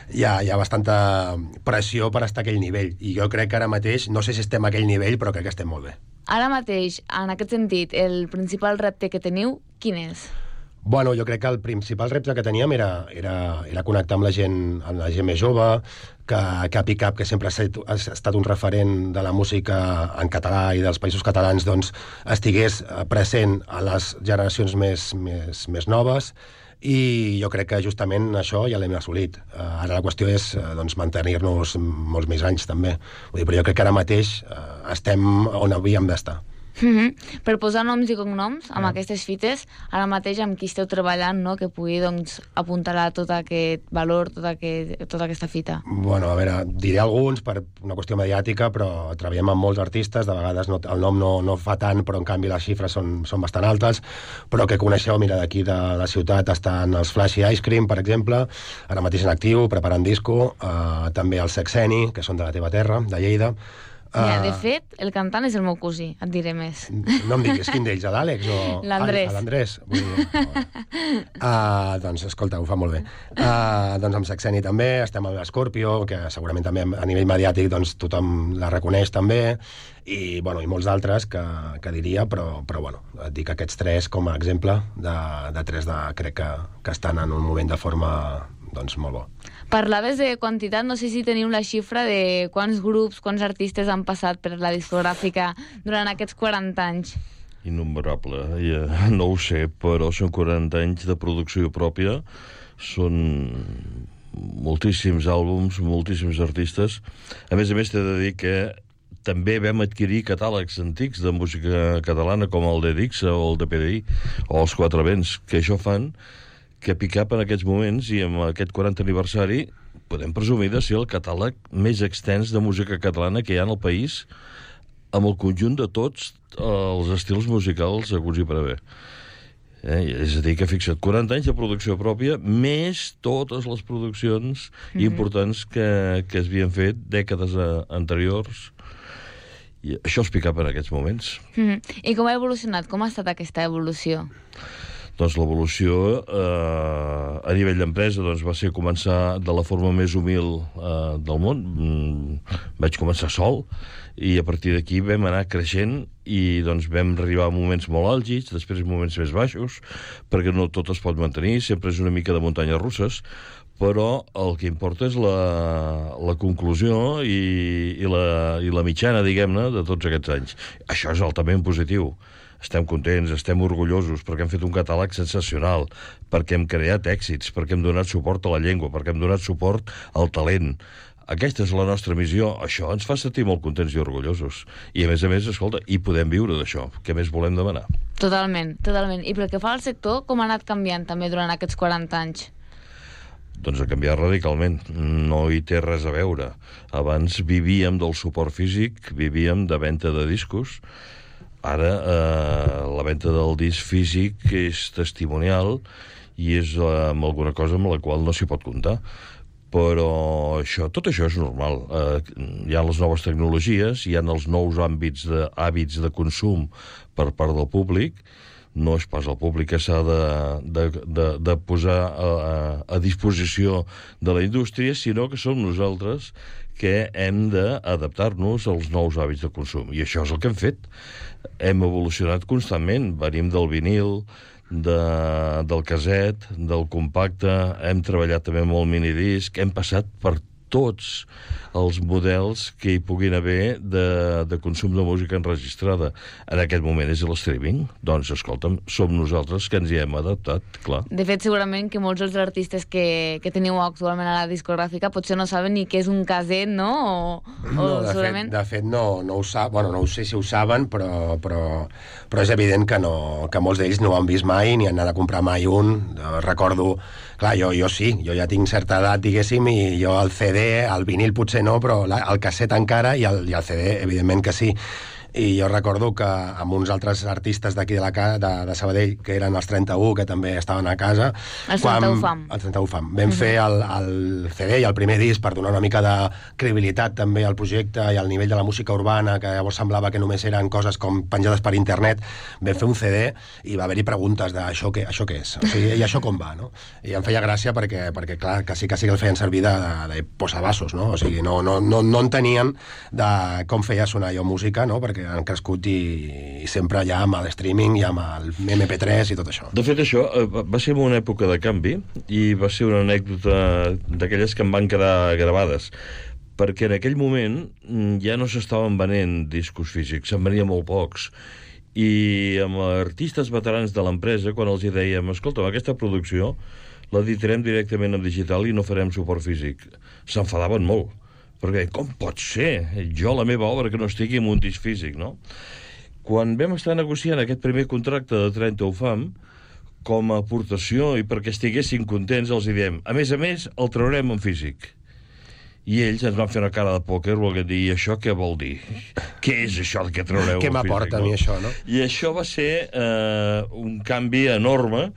pressió per estar a aquell nivell. I jo crec que ara mateix, no sé si estem a aquell nivell, però crec que estem molt bé. Ara mateix, en aquest sentit, el principal repte que teniu, quin és? Bueno, jo crec que el principal repte que teníem era connectar amb la gent més jove, que Pickup, que sempre ha estat un referent de la música en català i dels països catalans, doncs estigués present a les generacions més noves, i jo crec que justament això ja l'hem assolit. Ara la qüestió és mantenir-nos molts més anys, també. Però jo crec que ara mateix estem on havíem d'estar. Per posar noms i cognoms amb aquestes fites, ara mateix amb qui esteu treballant, no? Que pugui apuntalar tot aquest valor, tota aquesta fita. Bueno, a veure, diré alguns per una qüestió mediàtica, però treballem amb molts artistes, de vegades el nom no fa tant, però en canvi les xifres són bastant altes, però que coneixeu, mira, d'aquí de la ciutat estan els Flash i Ice Cream, per exemple, ara mateix en actiu, preparant disco, també els Sexeni, que són de la teva terra, de Lleida. De fet, el cantant és el meu cosí, et diré més. No em diguis, quin d'ells, l'Àlex o... L'Andrés. L'Andrés. Doncs, escolta, ho fa molt bé. Doncs amb Saxeni també, estem amb l'Scorpio, que segurament també a nivell mediàtic doncs, tothom la reconeix també, i molts altres que diria, però bueno, et dic aquests tres com a exemple de tres crec que estan en un moment de forma doncs molt bo. Parlaves de quantitat, no sé si teniu la xifra de quants grups, quants artistes han passat per la discogràfica durant aquests 40 anys. Innombrable, no ho sé, però són 40 anys de producció pròpia, són moltíssims àlbums, moltíssims artistes. A més, t'he de dir que també vam adquirir catàlegs antics de música catalana, com el de Dixa o el de PDI, o els Quatre Vents, que això fan que Pickup en aquests moments i amb aquest 40 aniversari podem presumir de ser el catàleg més extens de música catalana que hi ha en el país, amb el conjunt de tots els estils musicals haguts i per haver. És a dir, que fixa't, 40 anys de producció pròpia, més totes les produccions importants que es havien fet dècades anteriors. I això és Pickup en aquests moments. I com ha evolucionat? Com ha estat aquesta evolució? Doncs l'evolució a nivell d'empresa va ser començar de la forma més humil del món. Vaig començar sol i a partir d'aquí vam anar creixent i vam arribar a moments molt àlgids, després moments més baixos, perquè no tot es pot mantenir, sempre és una mica de muntanyes russes, però el que importa és la conclusió i la mitjana, diguem-ne, de tots aquests anys. Això és altament positiu. Estem contents, estem orgullosos, perquè hem fet un catàleg sensacional, perquè hem creat èxits, perquè hem donat suport a la llengua, perquè hem donat suport al talent. Aquesta és la nostra missió. Això ens fa sentir molt contents i orgullosos. I, a més, escolta, i podem viure d'això. Què més volem demanar? Totalment. I pel que fa al sector, com ha anat canviant també durant aquests 40 anys? Doncs ha canviat radicalment. No hi té res a veure. Abans vivíem del suport físic, vivíem de venda de discos. Ara la venda del disc físic és testimonial i és amb alguna cosa amb la qual no s'hi pot comptar. Però tot això és normal. Hi ha les noves tecnologies, hi ha els nous hàbits de consum per part del públic. No és pas el públic que s'ha de posar a disposició de la indústria, sinó que som nosaltres que hem d'adaptar-nos als nous hàbits de consum. I això és el que hem fet. Hem evolucionat constantment. Venim del vinil, del caset, del compacte, hem treballat també amb el minidisc, hem passat per tots els models que hi puguin haver de consum de música enregistrada. En aquest moment és l'streaming. Doncs, escolta'm, som nosaltres que ens hi hem adaptat, clar. De fet, segurament que molts dels artistes que teniu actualment a la discogràfica potser no saben ni què és un caset, no? De fet, no ho sap. Bueno, no ho sé si ho saben, però és evident que molts d'ells no ho han vist mai ni han anat a comprar mai un. Recordo... Clar, jo sí, jo ja tinc certa edat, diguéssim, i jo el CD, el vinil potser no, però el casset encara, i el CD, evidentment que sí. I jo recordo que amb uns altres artistes d'aquí de Sabadell, que eren els 31, que també estaven a casa... Els 31 Fam. El 31 Fam. Vam fer el CD i el primer disc per donar una mica de credibilitat també al projecte i al nivell de la música urbana, que llavors semblava que només eren coses com penjades per internet. Vam fer un CD i va haver-hi preguntes de això què és? O sigui, i això com va, no? I em feia gràcia perquè clar, que sí que el feien servir de posavasos, no? O sigui, no entenien de com feia sonar jo música, no? Perquè han crescut i sempre ja amb l'streaming i amb el MP3 i tot això. De fet, això va ser en una època de canvi i va ser una anècdota d'aquelles que em van quedar gravades, perquè en aquell moment ja no s'estaven venent discos físics, se'n venien molt pocs. I amb artistes veterans de l'empresa, quan els hi dèiem, escolta, aquesta producció l'editarem directament en digital i no farem suport físic, s'enfadaven molt. Perquè com pot ser jo la meva obra que no estigui en un disc físic, no? Quan vam estar negociant aquest primer contracte de 30 UFAM, com a aportació i perquè estiguessin contents, els hi diem, a més, el traurem en físic. I ells ens van fer una cara de pòquer, volguem dir, i això què vol dir? Què és això que traureu en físic? Què m'aporta a mi això, no? I això va ser un canvi enorme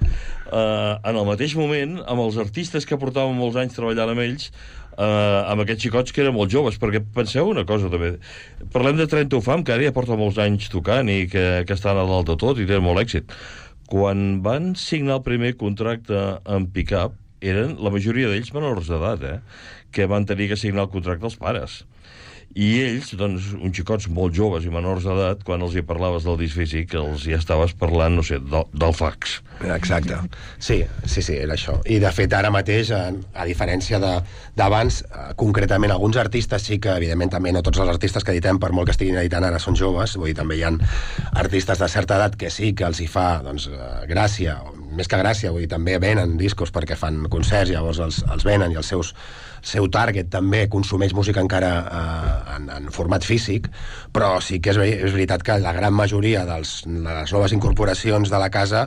en el mateix moment amb els artistes que portaven molts anys treballant amb ells, amb aquests xicots que eren molt joves, perquè penseu una cosa també, parlem de 30 UFAM, que ara ja porta molts anys tocant i que estan a dalt de tot i tenen molt èxit. Quan van signar el primer contracte amb Pickup, eren la majoria d'ells menors d'edat, que van tenir que signar el contracte als pares. I ells, doncs, uns xicots molt joves i menors d'edat, quan els hi parlaves del disc físic, els hi estaves parlant, no sé, del fax. Exacte. Sí, era això. I, de fet, ara mateix, a diferència d'abans, concretament, alguns artistes sí que, evidentment, també no tots els artistes que editem, per molt que estiguin editant ara, són joves, vull dir, també hi ha artistes de certa edat que sí que els hi fa, doncs, gràcia, més que gràcia, vull dir, també venen discos perquè fan concerts, llavors els venen i el seu target també consumeix música encara en format físic, però sí que és veritat que la gran majoria de les noves incorporacions de la casa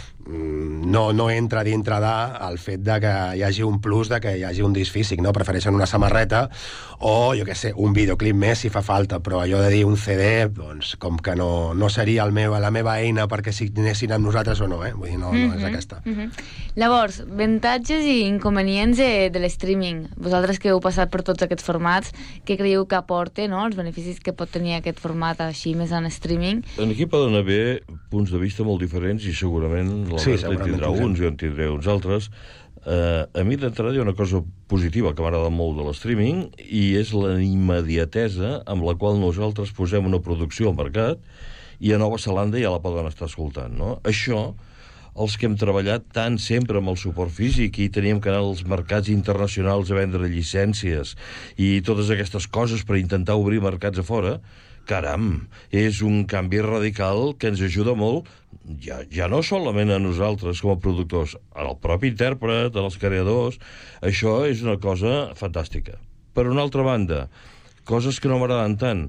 no entra dintre del fet de que hi hagi un plus, de que hi hagi un disc físic, no? Prefereixen una samarreta o, jo què sé, un videoclip més si fa falta, però allò de dir un CD, doncs, com que no seria la meva eina perquè signessin amb nosaltres o no, vull dir, no és aquesta. Llavors, avantatges i inconvenients de l'streaming. Vosaltres que heu passat per tots aquests formats, què creieu que aporta, no?, els beneficis que pot tenir aquest format així més en streaming? Aquí poden haver punts de vista molt diferents i segurament l'Albert tindrà uns i en tindré uns altres. A mi d'entrada hi ha una cosa positiva que m'agrada molt de l'streaming i és la immediatesa amb la qual nosaltres posem una producció al mercat i a Nova Zelanda ja la poden estar escoltant, no? Això els que hem treballat tant sempre amb el suport físic i teníem que anar als mercats internacionals a vendre llicències i totes aquestes coses per intentar obrir mercats a fora, caram, és un canvi radical que ens ajuda molt, ja no solament a nosaltres com a productors, al propi intèrpret, als creadors. Això és una cosa fantàstica. Per una altra banda, coses que no m'agraden tant.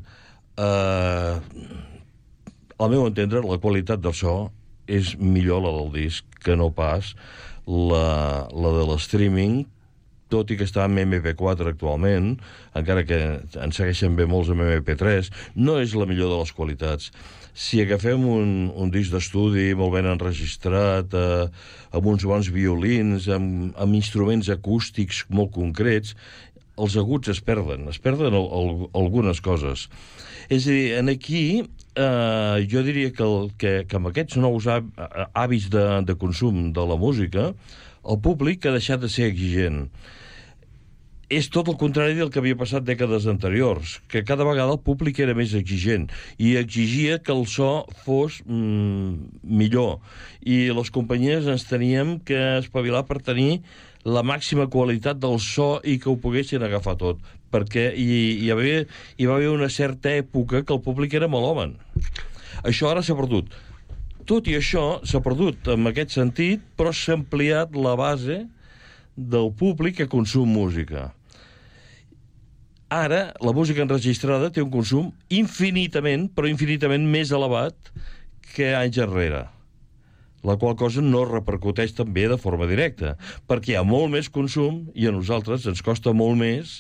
Al meu entendre, la qualitat del so és millor la del disc que no pas la de l'streaming, tot i que està en MP4 actualment, encara que en segueixen bé molts en MP3, no és la millor de les qualitats. Si agafem un disc d'estudi molt ben enregistrat, amb uns bons violins, amb instruments acústics molt concrets, els aguts es perden algunes coses. És a dir, aquí jo diria que amb aquests nous hàbits de consum de la música, el públic ha deixat de ser exigent. És tot el contrari del que havia passat dècades anteriors, que cada vegada el públic era més exigent i exigia que el so fos millor. I les companyies ens teníem que espavilar per tenir la màxima qualitat del so i que ho poguessin agafar tot, perquè hi va haver una certa època que el públic era melòman. Això ara s'ha perdut. Tot i això s'ha perdut en aquest sentit, però s'ha ampliat la base del públic que consum música. Ara, la música enregistrada té un consum infinitament més elevat que anys enrere, la qual cosa no repercuteix també de forma directa, perquè hi ha molt més consum i a nosaltres ens costa molt més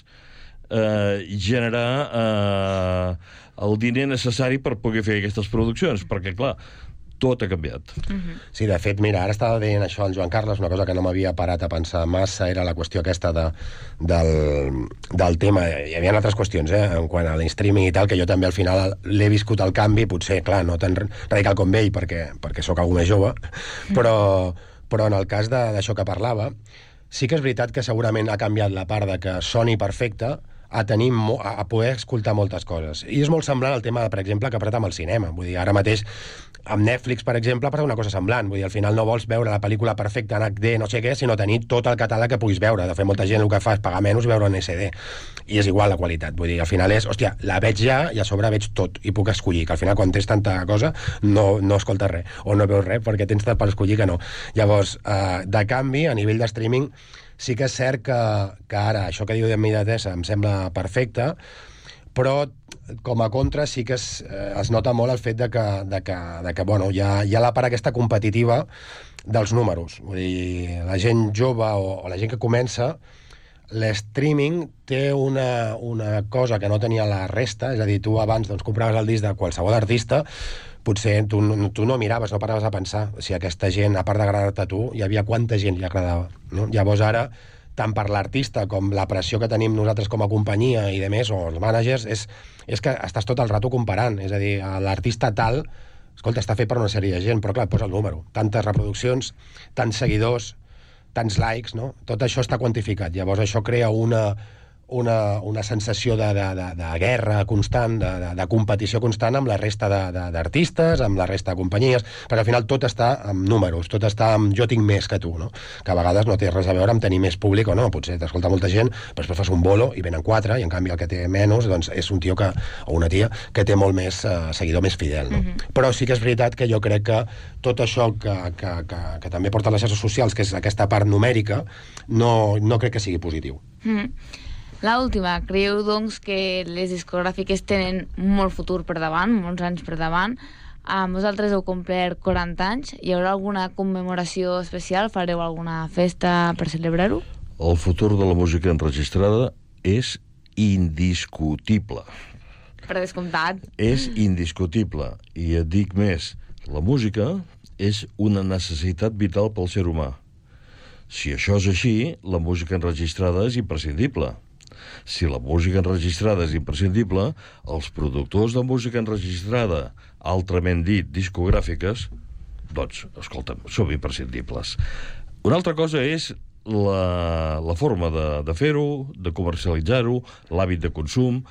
generar el diner necessari per poder fer aquestes produccions, perquè, clar, tot ha canviat. Sí, de fet, mira, ara estava dient això al Joan Carles, una cosa que no m'havia parat a pensar massa, era la qüestió aquesta del tema. Hi havia altres qüestions, en quant a l'streaming i tal, que jo també al final l'he viscut el canvi, potser, clar, no tan radical com ell, perquè sóc algú més jove, però en el cas d'això que parlava, sí que és veritat que segurament ha canviat la part de que soni perfecte a poder escoltar moltes coses. I és molt semblant al tema, per exemple, que ha passat amb el cinema. Vull dir, ara mateix, amb Netflix, per exemple, ha passat una cosa semblant. Vull dir, al final no vols veure la pel·lícula perfecta en HD, no sé què, sinó tenir tot el catàleg que puguis veure. De fet, molta gent el que fa és pagar menys i veure en SD. I és igual la qualitat. Vull dir, al final és, hòstia, la veig ja i a sobre veig tot i puc escollir, que al final quan tens tanta cosa no escoltes res, o no veus res, perquè tens tant per escollir que no. Llavors, de canvi, a nivell de streaming, sí que és cert que ara, això que diu de Mediatesa em sembla perfecte, però com a contra sí que es nota molt el fet de que bueno, hi ha la part aquesta competitiva dels números. Vull dir, la gent jove o la gent que comença, l'streaming té una cosa que no tenia la resta, és a dir, tu abans compraves el disc de qualsevol artista, potser tu no miraves, no paraves a pensar si aquesta gent, a part d'agradar-te a tu, hi havia quanta gent li agradava, no? Llavors ara, tant per l'artista com la pressió que tenim nosaltres com a companyia i de més, o els mànagers, és que estàs tot el rato comparant. És a dir, l'artista tal, escolta, està fet per una sèrie de gent, però clar, posa el número. Tantes reproduccions, tants seguidors, tants likes, no? Tot això està quantificat. Llavors això crea una sensació de guerra constant, de competició constant amb la resta d'artistes, amb la resta de companyies, perquè al final tot està amb números, tot està amb jo tinc més que tu, no? Que a vegades no té res a veure amb tenir més públic o no, potser t'escolta molta gent, però després fas un bolo i venen 4, i en canvi el que té menys doncs és un tio o una tia que té molt més seguidor més fidel, no? Però sí que és veritat que jo crec que tot això que també porten les xarxes socials, que és aquesta part numèrica, no crec que sigui positiu. L'última, creieu, doncs, que les discogràfiques tenen molt futur per davant, molts anys per davant. Vosaltres heu complert 40 anys. Hi haurà alguna commemoració especial? Fareu alguna festa per celebrar-ho? El futur de la música enregistrada és indiscutible. Per descomptat. És indiscutible. I et dic més, la música és una necessitat vital pel ser humà. Si això és així, la música enregistrada és imprescindible. Si la música enregistrada és imprescindible, els productors de música enregistrada, altrament dit discogràfiques, doncs, escolta'm, som imprescindibles. Una altra cosa és la forma de fer-ho, de comercialitzar-ho, l'hàbit de consum.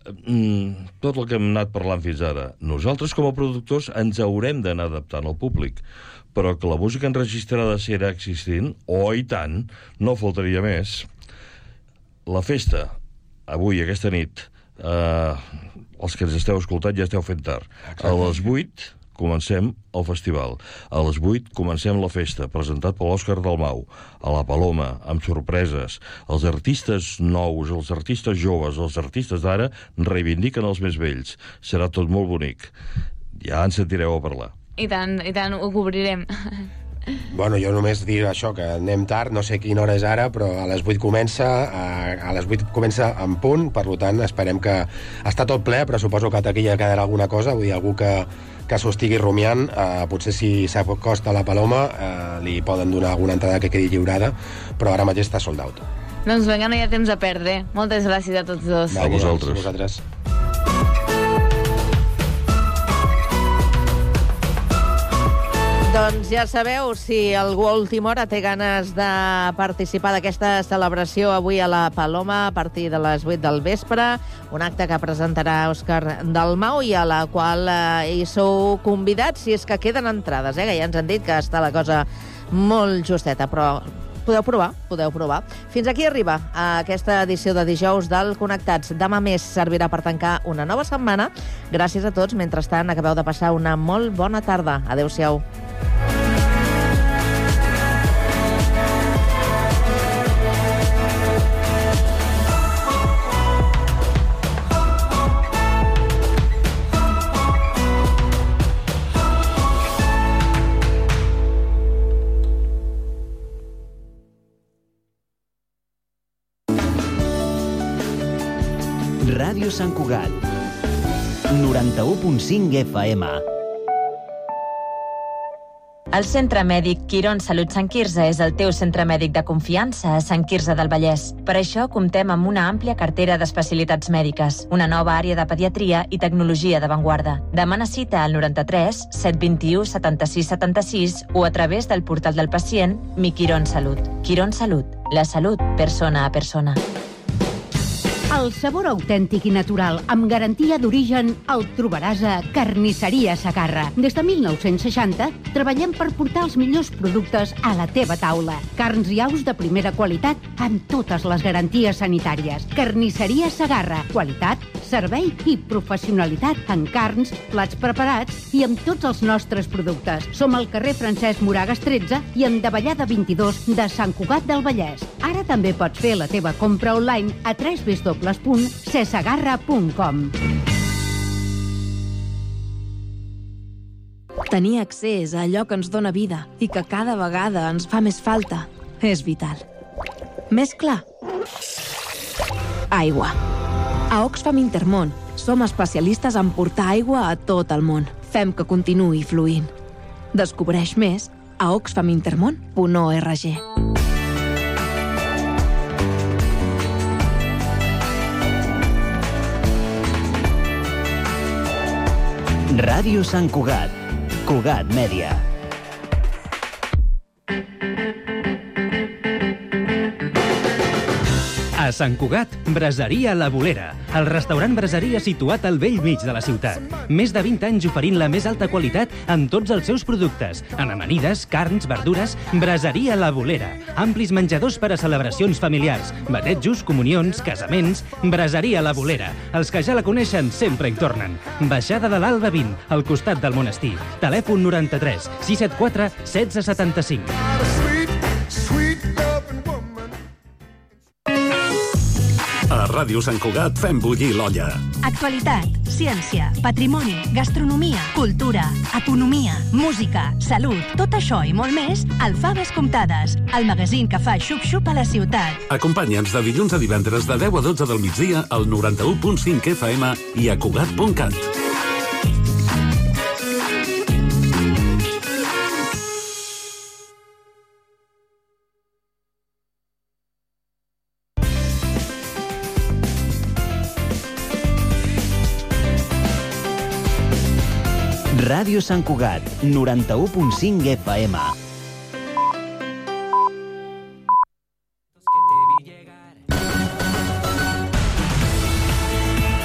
tot el que hem anat parlant fins ara. Nosaltres, com a productors, ens haurem d'anar adaptant al públic, però que la música enregistrada seguirà existint, i tant, no faltaria més. La festa, avui, aquesta nit, els que ens esteu escoltant ja esteu fent tard. A les 8 comencem el festival. A les 8 comencem la festa, presentat per l'Òscar Dalmau, a la Paloma, amb sorpreses. Els artistes nous, els artistes joves, els artistes d'ara reivindiquen els més vells. Serà tot molt bonic. Ja en sentireu a parlar. I tant, ho cobrirem. Bueno, jo només dir això, que anem tard, no sé quina hora és ara, però a les 8 comença, en punt, per tant, esperem que està tot ple, però suposo que aquí ja quedarà alguna cosa, vull dir, algú que s'ho estigui rumiant, potser si s'acosta a la Paloma li poden donar alguna entrada que quedi lliurada, però ara mateix està sold out. Doncs vinga, no hi ha temps a perdre. Moltes gràcies a tots dos. A vosaltres. A vosaltres. Doncs ja sabeu, si algú a última hora té ganes de participar d'aquesta celebració avui a la Paloma a partir de les 8 del vespre, un acte que presentarà Òscar Dalmau i a la qual hi sou convidats, si és que queden entrades, que ja ens han dit que està la cosa molt justeta, però podeu provar. Fins aquí arriba aquesta edició de dijous del Connectats. Demà més servirà per tancar una nova setmana. Gràcies a tots. Mentrestant, acabeu de passar una molt bona tarda. Adéu-siau. Ràdio Sant Cugat, 91.5 FM. El Centre Mèdic Quirón Salut Sant Quirze és el teu centre mèdic de confiança a Sant Quirze del Vallès. Per això comptem amb una àmplia cartera d'especialitats mèdiques, una nova àrea de pediatria i tecnologia d'avantguarda. Demana cita al 93 721 76 76 o a través del portal del pacient Mi Quirón Salut. Quirón Salut, la salut persona a persona. El sabor autèntic i natural, amb garantia d'origen, el trobaràs a Carnisseria Segarra. Des de 1960 treballem per portar els millors productes a la teva taula. Carns i aus de primera qualitat amb totes les garanties sanitàries. Carnisseria Segarra. Qualitat, servei i professionalitat en carns, plats preparats i amb tots els nostres productes. Som al carrer Francesc Moragas 13 i en Davallada 22 de Sant Cugat del Vallès. Ara també pots fer la teva compra online a www.cesegarra.com. Tenir accés a allò que ens dóna vida i que cada vegada ens fa més falta és vital. Més clar? Aigua. A Oxfam Intermón som especialistes en portar aigua a tot el món. Fem que continuï fluint. Descobreix més a oxfamintermon.org. Ràdio Sant Cugat, Cugat Mèdia. A Sant Cugat, Braseria La Bolera, el restaurant braseria situat al vell mig de la ciutat. Més de 20 anys oferint la més alta qualitat en tots els seus productes, en amanides, carns, verdures. Braseria La Bolera, amplis menjadors per a celebracions familiars, batejos, comunions, casaments. Braseria La Bolera, els que ja la coneixen sempre hi tornen. Baixada de l'Alba 20, al costat del monestir. Telèfon 93 674 1675. A Ràdio Sant Cugat fem bullir l'olla. Actualitat, ciència, patrimoni, gastronomia, cultura, economia, música, salut, tot això i molt més al Faves Comptades, el magazín que fa xup-xup a la ciutat. Acompanya'ns de dilluns a divendres de 10 a 12 del migdia al 91.5 FM i a Cugat.cat. Ràdio Sant Cugat, 91.5 FM.